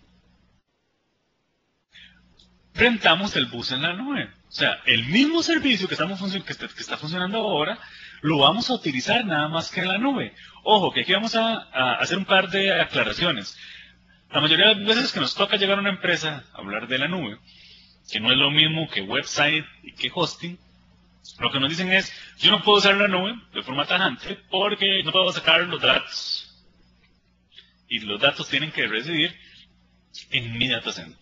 Rentamos el bus en la nube. O sea, el mismo servicio que está funcionando ahora, lo vamos a utilizar nada más que en la nube. Ojo, que aquí vamos a hacer un par de aclaraciones. La mayoría de las veces que nos toca llegar a una empresa a hablar de la nube, que no es lo mismo que website y que hosting, lo que nos dicen es, yo no puedo usar la nube de forma tajante porque no puedo sacar los datos. Y los datos tienen que residir en mi data center.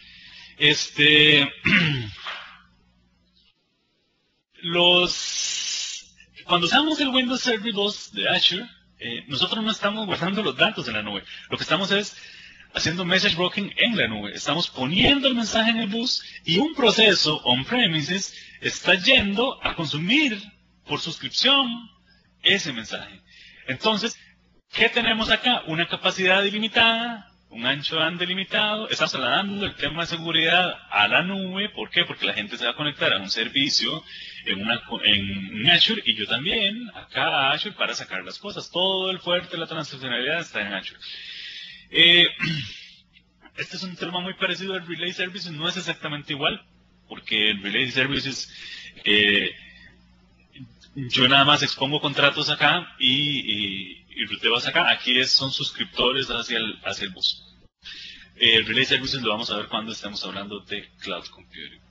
Cuando usamos el Windows Server 2 de Azure, nosotros no estamos guardando los datos en la nube. Lo que estamos es haciendo message broking en la nube. Estamos poniendo el mensaje en el bus y un proceso on-premises está yendo a consumir por suscripción ese mensaje. Entonces, ¿qué tenemos acá? Una capacidad ilimitada, un ancho banda ilimitado. Estamos trasladando el tema de seguridad a la nube. ¿Por qué? Porque la gente se va a conectar a un servicio en Azure y yo también acá a Azure para sacar las cosas. Todo el fuerte de la transaccionalidad está en Azure. Este es un tema muy parecido al Relay Services, no es exactamente igual, porque el Relay Services, yo nada más expongo contratos acá y ruteo hacia acá. Aquí son suscriptores hacia el bus. El Relay Services lo vamos a ver cuando estemos hablando de Cloud Computing.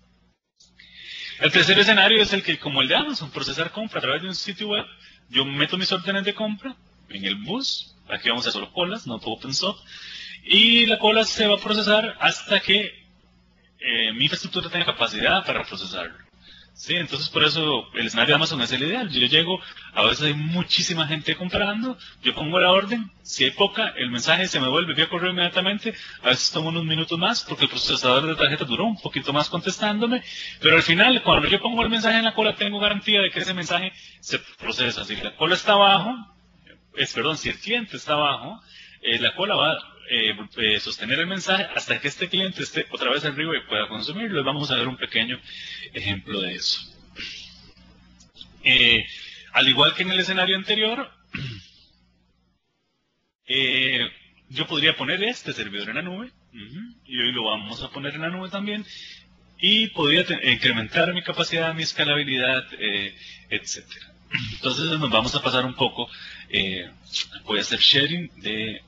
El tercer escenario es el que, como el de Amazon, procesar compra a través de un sitio web. Yo meto mis órdenes de compra en el bus. Aquí vamos a solo colas, no OpenSOP. Y la cola se va a procesar hasta que mi infraestructura tenga capacidad para procesarlo. ¿Sí? Entonces, por eso el escenario de Amazon es el ideal. Yo llego, a veces hay muchísima gente comprando, yo pongo la orden, si hay poca, el mensaje se me vuelve vía correo inmediatamente, a veces toma unos minutos más, porque el procesador de tarjeta duró un poquito más contestándome, pero al final, cuando yo pongo el mensaje en la cola, tengo garantía de que ese mensaje se procesa. Si la cola está abajo, si el cliente está abajo, la cola va a sostener el mensaje hasta que este cliente esté otra vez arriba y pueda consumirlo. Vamos a ver un pequeño ejemplo de eso. Al igual que en el escenario anterior, yo podría poner este servidor en la nube, y hoy lo vamos a poner en la nube también, y podría incrementar mi capacidad, mi escalabilidad, etcétera. Entonces nos vamos a pasar un poco, voy a hacer sharing de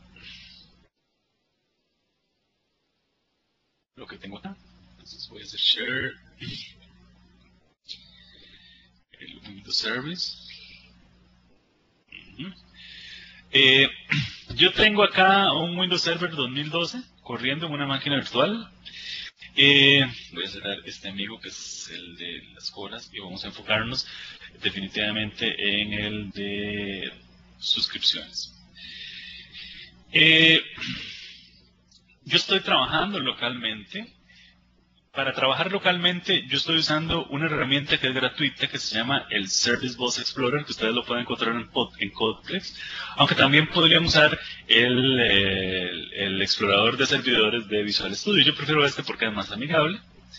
lo que tengo acá. Entonces voy a hacer share el Windows Service. Yo tengo acá un Windows Server 2012 corriendo en una máquina virtual. Voy a cerrar este amigo que es el de las colas y vamos a enfocarnos definitivamente en el de suscripciones. Yo estoy trabajando localmente. Para trabajar localmente, yo estoy usando una herramienta que es gratuita que se llama el Service Bus Explorer, que ustedes lo pueden encontrar en Codeplex, aunque también podrían usar el explorador de servidores de Visual Studio. Yo prefiero este porque es más amigable.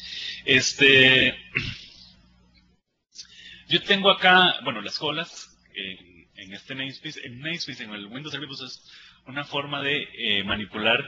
Yo tengo acá, bueno, las colas en este namespace. En namespace, en el Windows Service Bus, es una forma de manipular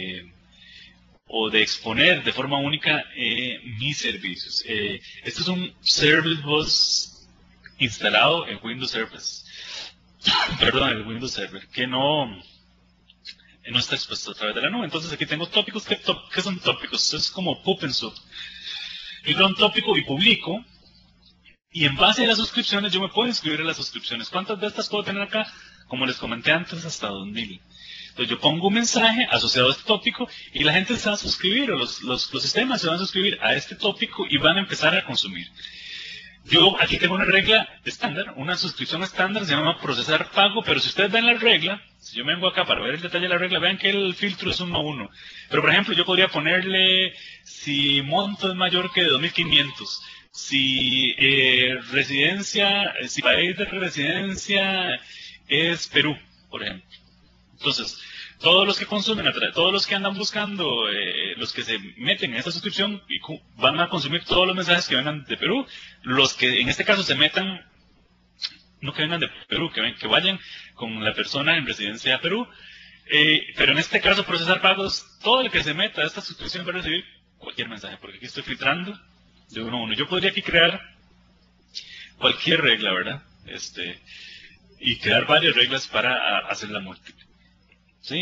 o de exponer de forma única mis servicios. Este es un Service Bus instalado en Windows Service, perdón, el Windows Server, que no no está expuesto a través de la nube. Entonces aquí tengo tópicos. ¿Qué son tópicos? Es como poop and soup. Yo creo un tópico y publico, y en base a las suscripciones yo me puedo inscribir a las suscripciones. ¿Cuántas de estas puedo tener acá? Como les comenté antes, hasta 2000. Entonces yo pongo un mensaje asociado a este tópico y la gente se va a suscribir, o los sistemas se van a suscribir a este tópico y van a empezar a consumir. Yo aquí tengo una regla estándar, una suscripción estándar, se llama procesar pago, pero si ustedes ven la regla, si yo me vengo acá para ver el detalle de la regla, vean que el filtro es 1 a 1. Pero por ejemplo, yo podría ponerle si monto es mayor que 2.500, si residencia, si país de residencia es Perú, por ejemplo. Entonces, todos los que consumen, todos los que andan buscando, los que se meten en esta suscripción van a consumir todos los mensajes que vengan de Perú. Los que en este caso se metan, no que vengan de Perú, que vayan con la persona en residencia a Perú. Pero en este caso, procesar pagos, todo el que se meta a esta suscripción va a recibir cualquier mensaje, porque aquí estoy filtrando de uno a uno. Yo podría aquí crear cualquier regla, ¿verdad? Y crear varias reglas para hacer la múltiple. Sí,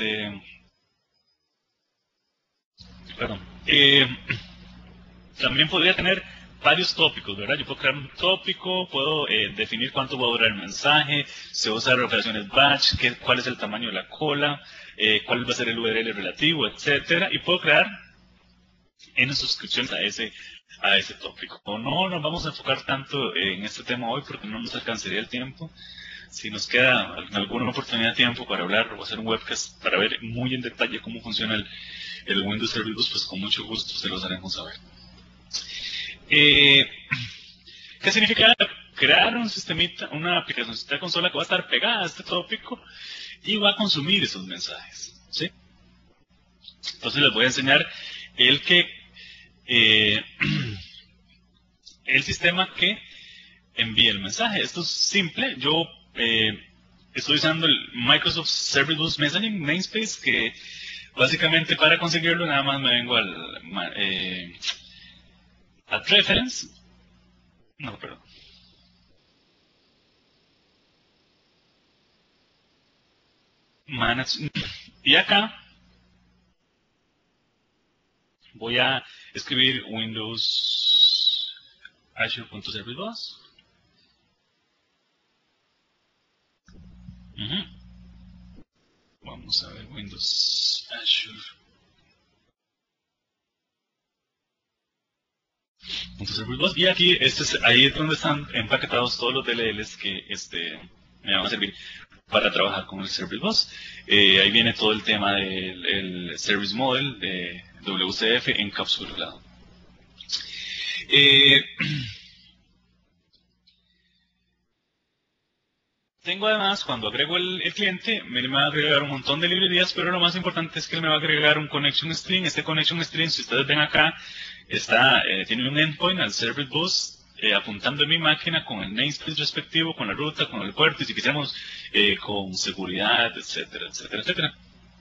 perdón. También podría tener varios tópicos, ¿verdad? Yo puedo crear un tópico, puedo definir cuánto va a durar el mensaje, se va a usar operaciones batch, cuál es el tamaño de la cola, cuál va a ser el URL relativo, etcétera, y puedo crear en suscripciones a ese tópico. No nos vamos a enfocar tanto en este tema hoy porque no nos alcanzaría el tiempo. Si nos queda alguna oportunidad de tiempo para hablar o hacer un webcast para ver muy en detalle cómo funciona el Windows Service Bus, pues con mucho gusto se los haremos saber. ¿Qué significa crear un sistemita, una aplicación de consola que va a estar pegada a este tópico y va a consumir esos mensajes? ¿Sí? Entonces les voy a enseñar el sistema que envía el mensaje. Esto es simple. Yo estoy usando el Microsoft Service Bus Messaging Namespace, que básicamente para conseguirlo nada más me vengo al Reference. No, perdón. Manage. Y acá voy a escribir Windows Azure.ServiceBus. Vamos a ver Windows Azure. Y aquí ahí es donde están empaquetados todos los DLLs que me van a servir para trabajar con el Service Bus. Ahí viene todo el tema del Service Model de WCF encapsulado. Tengo además, cuando agrego el cliente, me va a agregar un montón de librerías, pero lo más importante es que él me va a agregar un connection string. Este connection string, si ustedes ven acá, tiene un endpoint al Service Bus apuntando en mi máquina con el namespace respectivo, con la ruta, con el puerto, y si quisiéramos con seguridad, etcétera, etcétera, etcétera.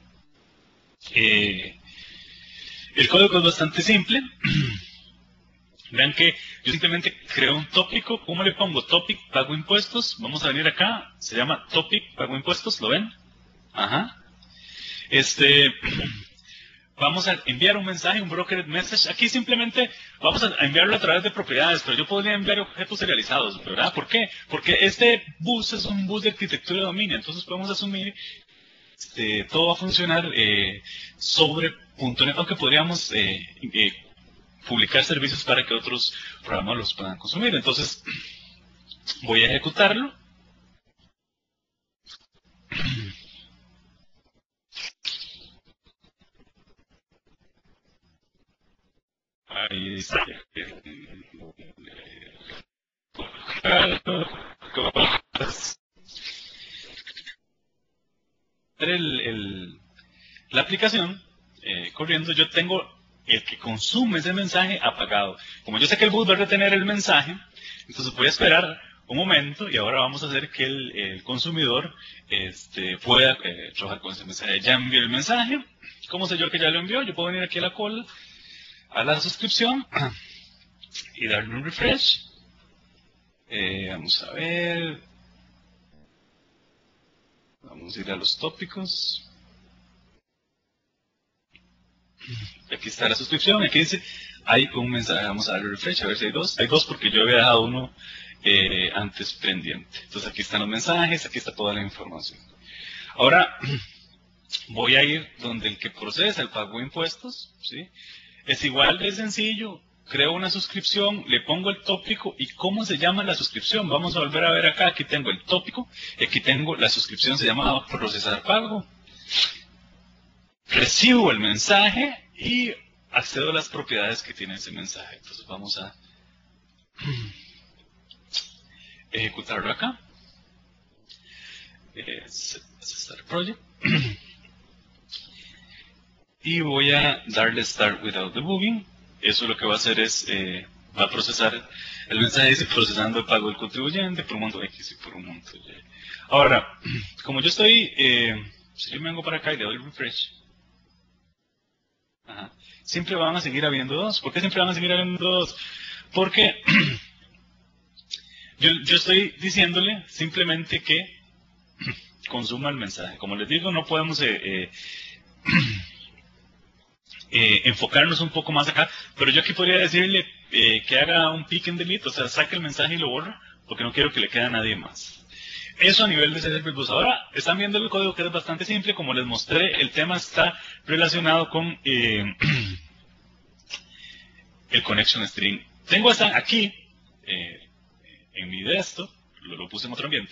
El código es bastante simple. Vean que yo simplemente creo un tópico. ¿Cómo le pongo? Topic, pago impuestos. Vamos a venir acá. Se llama topic, pago impuestos. ¿Lo ven? Ajá. Vamos a enviar un mensaje, un brokered message. Aquí simplemente vamos a enviarlo a través de propiedades, pero yo podría enviar objetos serializados, ¿verdad? ¿Por qué? Porque este bus es un bus de arquitectura de dominio. Entonces podemos asumir todo va a funcionar sobre .NET, aunque podríamos publicar servicios para que otros programas los puedan consumir. Entonces, voy a ejecutarlo. Ahí está. La aplicación corriendo, yo tengo el que consume ese mensaje apagado. Como yo sé que el bus va a retener el mensaje, entonces voy a esperar un momento y ahora vamos a hacer que el consumidor pueda trabajar con ese mensaje. Ya envió el mensaje. ¿Cómo sé yo que ya lo envió? Yo puedo venir aquí a la cola, a la suscripción y darle un refresh. Vamos a ver. Vamos a ir a los tópicos. Aquí está la suscripción, aquí dice, hay un mensaje, vamos a darle refresh, a ver si hay dos. Hay dos porque yo había dejado uno antes pendiente. Entonces aquí están los mensajes, aquí está toda la información. Ahora voy a ir donde el que procesa el pago de impuestos, ¿sí? Es igual de sencillo, creo una suscripción, le pongo el tópico y ¿cómo se llama la suscripción? Vamos a volver a ver acá, aquí tengo el tópico y aquí tengo la suscripción, se llama procesar pago. Recibo el mensaje y accedo a las propiedades que tiene ese mensaje. Entonces vamos a ejecutarlo acá. Start project. Y voy a darle Start Without Debugging. Eso lo que va a hacer es, va a procesar el mensaje, dice procesando el pago del contribuyente por un monto X y por un monto Y. Ahora, como yo estoy, si yo me vengo para acá y le doy refresh, siempre van a seguir habiendo dos. ¿Por qué siempre van a seguir habiendo dos? Porque yo estoy diciéndole simplemente que consuma el mensaje. Como les digo, no podemos enfocarnos un poco más acá, pero yo aquí podría decirle que haga un pick and delete, o sea, saque el mensaje y lo borra, porque no quiero que le quede a nadie más. Eso a nivel de Service Bus. Ahora, están viendo el código que es bastante simple, como les mostré, el tema está relacionado con el connection string. Tengo hasta aquí, en mi desktop, lo puse en otro ambiente,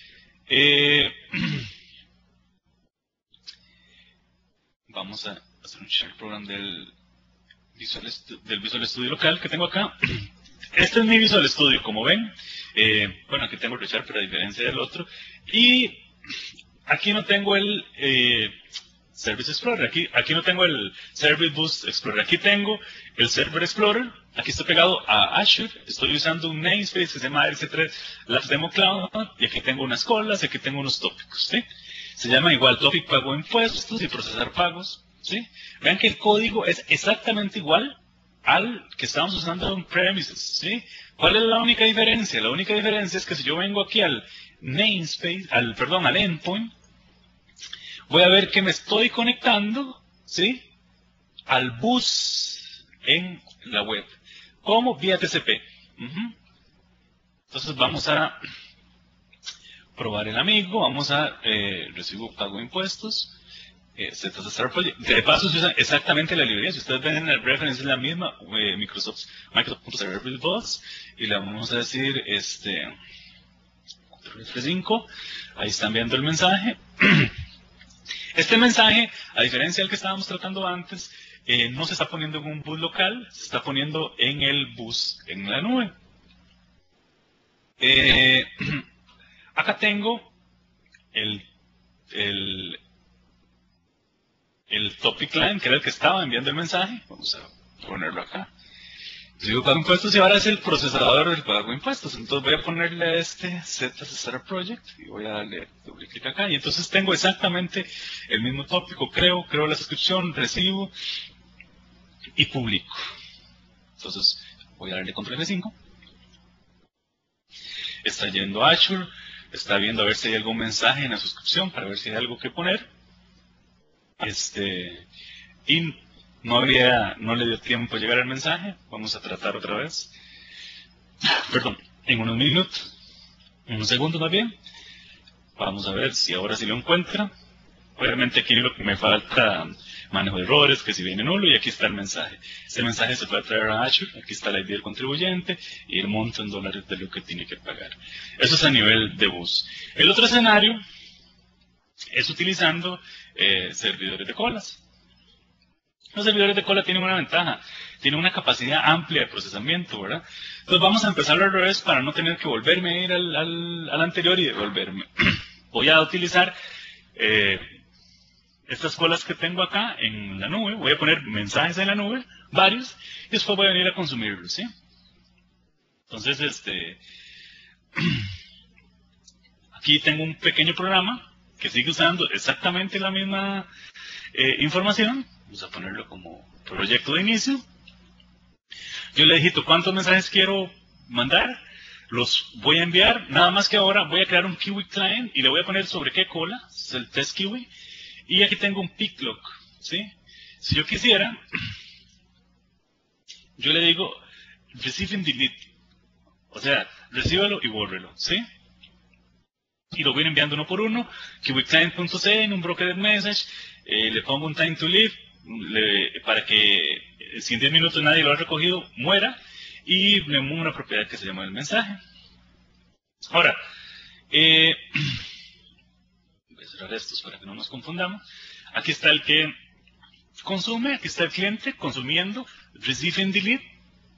vamos a hacer un share program del Visual Studio local que tengo acá. Este es mi Visual Studio, como ven. Bueno, aquí tengo el Rechar, pero a diferencia del otro. Y aquí no tengo el Service Explorer. Aquí no tengo el Service Bus Explorer. Aquí tengo el Server Explorer. Aquí estoy pegado a Azure. Estoy usando un namespace que se llama RC3 Labs Demo Cloud. Y aquí tengo unas colas y aquí tengo unos tópicos, ¿sí? Se llama igual Topic Pago de Impuestos y Procesar Pagos, ¿sí? Vean que el código es exactamente igual al que estábamos usando en Premises, ¿sí? ¿Cuál es la única diferencia? La única diferencia es que si yo vengo aquí al namespace, al endpoint, voy a ver que me estoy conectando, ¿sí? Al bus en la web. ¿Cómo? Vía TCP. Entonces vamos a probar el amigo, vamos a recibo pago de impuestos, Start Project. De paso se usa exactamente la librería, si ustedes ven en el reference es la misma, Microsoft.Service Bus, y le vamos a decir F5, ahí están viendo el mensaje. Este mensaje, a diferencia del que estábamos tratando antes, no se está poniendo en un bus local, se está poniendo en el bus en la nube. Acá tengo el topic line, que era el que estaba enviando el mensaje. Vamos a ponerlo acá. Digo pago impuestos y ahora es el procesador del pago impuestos. Entonces voy a ponerle Start Project y voy a darle doble clic acá. Y entonces tengo exactamente el mismo tópico. Creo la suscripción, recibo y publico. Entonces voy a darle control F5. Está yendo a Azure. Está viendo a ver si hay algún mensaje en la suscripción para ver si hay algo que poner. Y no le dio tiempo a llegar el mensaje. Vamos a tratar otra vez. Perdón, en unos minutos, unos segundos más bien. Vamos a ver si ahora sí lo encuentra. Obviamente aquí lo que me falta, manejo de errores, que si viene nulo, y aquí está el mensaje. Este mensaje se puede traer a Azure, aquí está la ID del contribuyente y el monto en dólares de lo que tiene que pagar. Eso es a nivel de bus. El otro escenario es utilizando servidores de colas. Los servidores de cola tienen una ventaja, tienen una capacidad amplia de procesamiento, ¿verdad? Entonces vamos a empezar al revés para no tener que volverme a ir al anterior y devolverme. Voy a utilizar estas colas que tengo acá en la nube, voy a poner mensajes en la nube, varios, y después voy a venir a consumirlos, ¿sí? Entonces, aquí tengo un pequeño programa que sigue usando exactamente la misma información. Vamos a ponerlo como proyecto de inicio. Yo le digito cuántos mensajes quiero mandar, los voy a enviar, nada más que ahora voy a crear un Kiwi client y le voy a poner sobre qué cola, es el test Kiwi. Y aquí tengo un pick lock, ¿sí? Si yo quisiera, yo le digo receive and delete, o sea, recíbalo y bórrelo, ¿sí? Y lo voy enviando uno por uno, que client.c en un brokered message, le pongo un time to leave, para que si en 10 minutos nadie lo ha recogido, muera, y le pongo una propiedad que se llama el mensaje. Ahora, voy a cerrar estos para que no nos confundamos. Aquí está el que consume, aquí está el cliente consumiendo, receive and delete.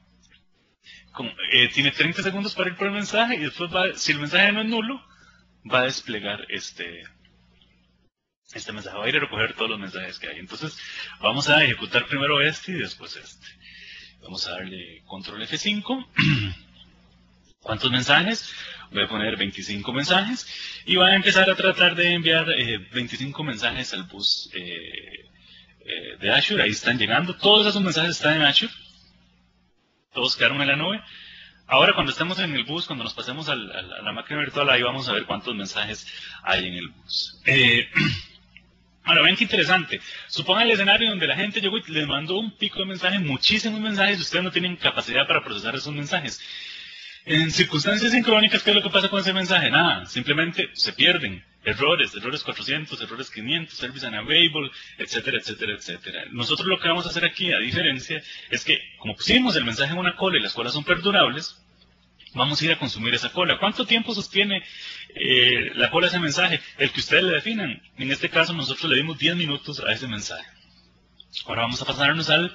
Tiene 30 segundos para ir por el mensaje y después si el mensaje no es nulo, va a desplegar este mensaje, va a ir a recoger todos los mensajes que hay. Entonces vamos a ejecutar primero este y después este. Vamos a darle control F5. ¿Cuántos mensajes? Voy a poner 25 mensajes y voy a empezar a tratar de enviar 25 mensajes al bus de Azure. Ahí están llegando, todos esos mensajes están en Azure, todos quedaron en la nube. Ahora cuando estemos en el bus, cuando nos pasemos a la máquina virtual, ahí vamos a ver cuántos mensajes hay en el bus. Ahora ven qué interesante. Supongan el escenario donde la gente llegó y les mandó un pico de mensajes, muchísimos mensajes, y ustedes no tienen capacidad para procesar esos mensajes. En circunstancias sincrónicas, ¿qué es lo que pasa con ese mensaje? Nada, simplemente se pierden. Errores 400, errores 500, service unavailable, etcétera, etcétera, etcétera. Nosotros lo que vamos a hacer aquí, a diferencia, es que como pusimos el mensaje en una cola y las colas son perdurables, vamos a ir a consumir esa cola. ¿Cuánto tiempo sostiene la cola ese mensaje? El que ustedes le definan. En este caso nosotros le dimos 10 minutos a ese mensaje. Ahora vamos a pasarnos al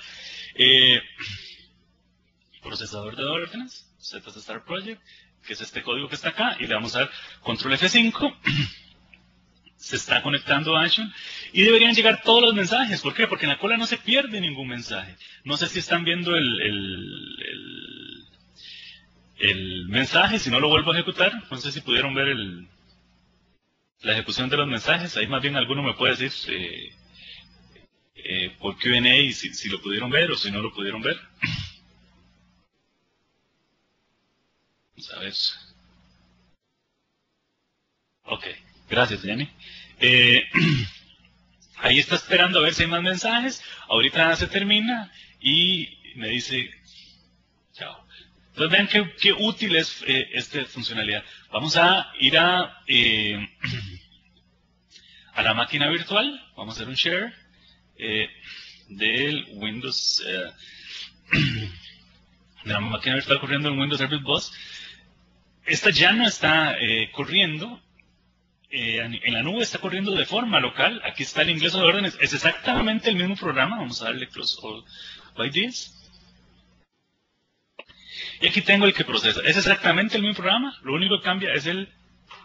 procesador de órdenes, ZStar Project, que es este código que está acá, y le vamos a dar control F5. Se está conectando a Azure y deberían llegar todos los mensajes. ¿Por qué? Porque en la cola no se pierde ningún mensaje. No sé si están viendo el mensaje, si no lo vuelvo a ejecutar. No sé si pudieron ver la ejecución de los mensajes. Ahí más bien alguno me puede decir por Q&A si lo pudieron ver o si no lo pudieron ver. Vamos a ver. Ok, gracias, Jenny. Ahí está esperando a ver si hay más mensajes. Ahorita se termina y me dice chao. Entonces vean qué útil es esta funcionalidad. Vamos a ir a la máquina virtual. Vamos a hacer un share del Windows, de la máquina virtual corriendo en Windows Service Bus. Esta ya no está corriendo en la nube, está corriendo de forma local. Aquí está el ingreso de órdenes, es exactamente el mismo programa. Vamos a darle close all by this. Y aquí tengo el que procesa, es exactamente el mismo programa, lo único que cambia es el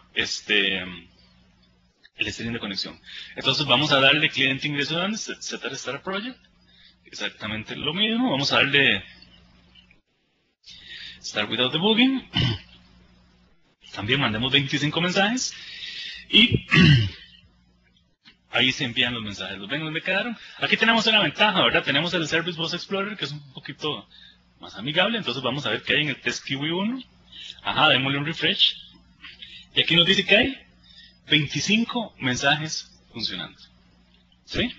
string de conexión. Entonces vamos a darle cliente ingreso de órdenes, ZStar Project, exactamente lo mismo. Vamos a darle Start Without Debugging. También mandemos 25 mensajes. Y ahí se envían los mensajes. ¿Los ven dónde quedaron? Aquí tenemos una ventaja, ¿verdad? Tenemos el Service Bus Explorer, que es un poquito más amigable. Entonces vamos a ver qué hay en el test Kiwi 1. Ajá, démosle un refresh. Y aquí nos dice que hay 25 mensajes funcionando. ¿Sí?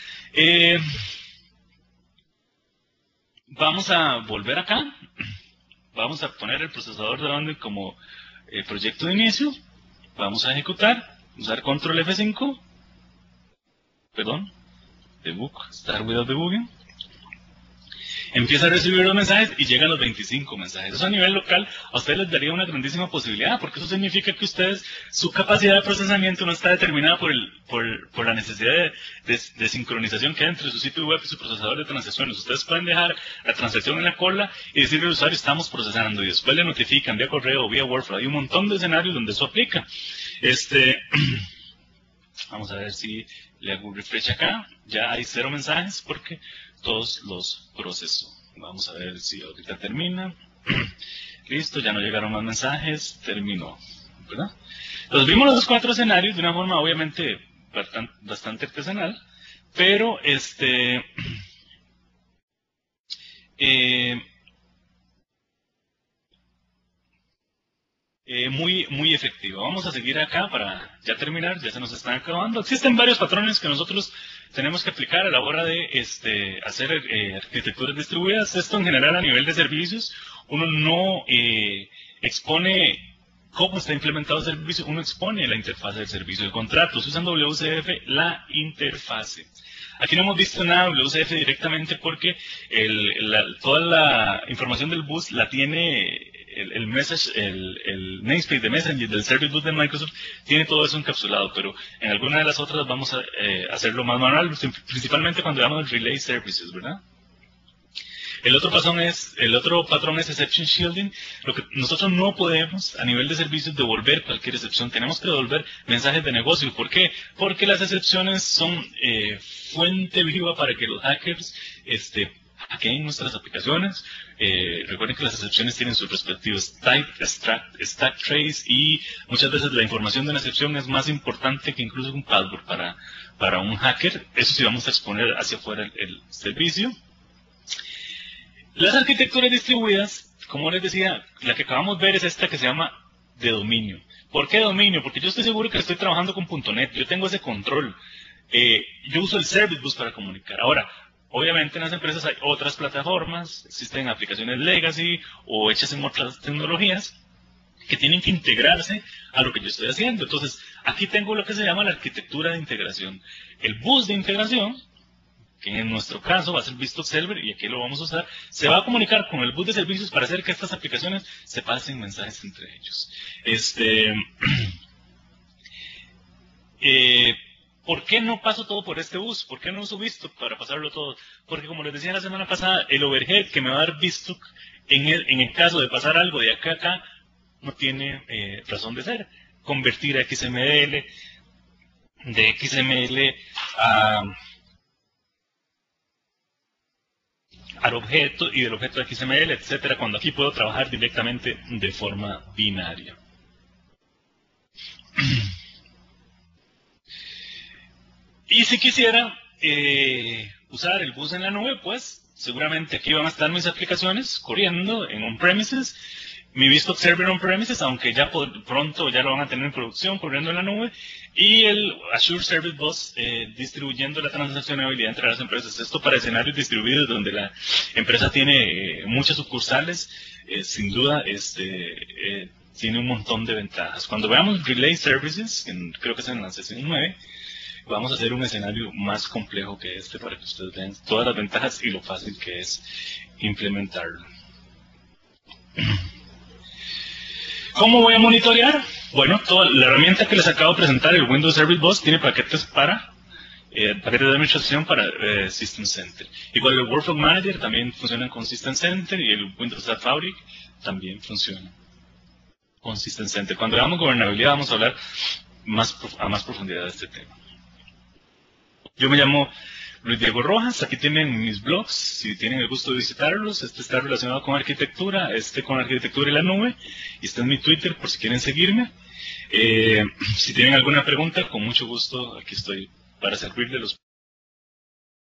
Vamos a volver acá. Vamos a poner el procesador de orden como proyecto de inicio. Vamos a ejecutar, usar control F5, perdón, debug, start without debugging. Empieza a recibir los mensajes y llegan los 25 mensajes. Eso a nivel local a ustedes les daría una grandísima posibilidad, porque eso significa que ustedes, su capacidad de procesamiento no está determinada por la necesidad de sincronización que hay entre su sitio web y su procesador de transacciones. Ustedes pueden dejar la transacción en la cola y decirle al usuario estamos procesando, y después le notifican vía correo o vía workflow. Hay un montón de escenarios donde eso aplica. Vamos a ver si le hago un refresh acá. Ya hay 0 mensajes porque todos los procesó. Vamos a ver si ahorita termina. Listo, ya no llegaron más mensajes. Terminó, ¿verdad? Entonces vimos los 4 escenarios de una forma obviamente bastante artesanal, pero muy efectiva. Vamos a seguir acá para ya terminar, ya se nos están acabando. Existen varios patrones que nosotros tenemos que aplicar a la hora de hacer arquitecturas distribuidas. Esto en general a nivel de servicios, uno no expone cómo está implementado el servicio, uno expone la interfaz del servicio. El contrato se usa en WCF la interfase. Aquí no hemos visto nada de WCF directamente porque toda la información del bus la tiene el namespace de Messenger, del Service Bus de Microsoft, tiene todo eso encapsulado, pero en alguna de las otras vamos a hacerlo más manual, principalmente cuando veamos el Relay Services, ¿verdad? El otro patrón es Exception Shielding. Lo que nosotros no podemos, a nivel de servicios, devolver cualquier excepción. Tenemos que devolver mensajes de negocio. ¿Por qué? Porque las excepciones son fuente viva para que los hackers hackeen nuestras aplicaciones. Recuerden que las excepciones tienen sus respectivos type, stack trace, y muchas veces la información de una excepción es más importante que incluso un password para un hacker. Eso sí vamos a exponer hacia afuera el servicio. Las arquitecturas distribuidas, como les decía, la que acabamos de ver es esta que se llama de dominio. ¿Por qué dominio? Porque yo estoy seguro que estoy trabajando con .NET, yo tengo ese control. Yo uso el Service Bus para comunicar. Ahora, obviamente en las empresas hay otras plataformas, existen aplicaciones legacy o hechas en otras tecnologías que tienen que integrarse a lo que yo estoy haciendo. Entonces, aquí tengo lo que se llama la arquitectura de integración. El bus de integración, que en nuestro caso va a ser VSTOC Server, y aquí lo vamos a usar, se va a comunicar con el bus de servicios para hacer que estas aplicaciones se pasen mensajes entre ellos. ¿Por qué no paso todo por este bus? ¿Por qué no uso VSTOC para pasarlo todo? Porque como les decía la semana pasada, el overhead que me va a dar VSTOC en el caso de pasar algo de acá a acá, no tiene razón de ser. Convertir a XML, de XML al objeto y del objeto de XML, etcétera, cuando aquí puedo trabajar directamente de forma binaria. Y si quisiera usar el bus en la nube, pues seguramente aquí van a estar mis aplicaciones corriendo en on-premises, mi VSTOC Server on-premises, aunque ya pronto ya lo van a tener en producción corriendo en la nube, y el Azure Service Bus distribuyendo la transaccionabilidad entre las empresas. Esto para escenarios distribuidos donde la empresa tiene muchas sucursales, sin duda tiene un montón de ventajas. Cuando veamos Relay Services, creo que es en la sesión 9, vamos a hacer un escenario más complejo que este para que ustedes vean todas las ventajas y lo fácil que es implementarlo. ¿Cómo voy a monitorear? Bueno, toda la herramienta que les acabo de presentar, el Windows Service Bus, tiene paquetes paquetes de administración para System Center. Igual el Workflow Manager también funciona con System Center, y el Windows App Fabric también funciona con System Center. Cuando veamos gobernabilidad vamos a hablar a más profundidad de este tema. Yo me llamo Luis Diego Rojas, aquí tienen mis blogs, si tienen el gusto de visitarlos. Este está relacionado con arquitectura, con arquitectura y la nube, y está en mi Twitter por si quieren seguirme. Si tienen alguna pregunta, con mucho gusto aquí estoy para servirles.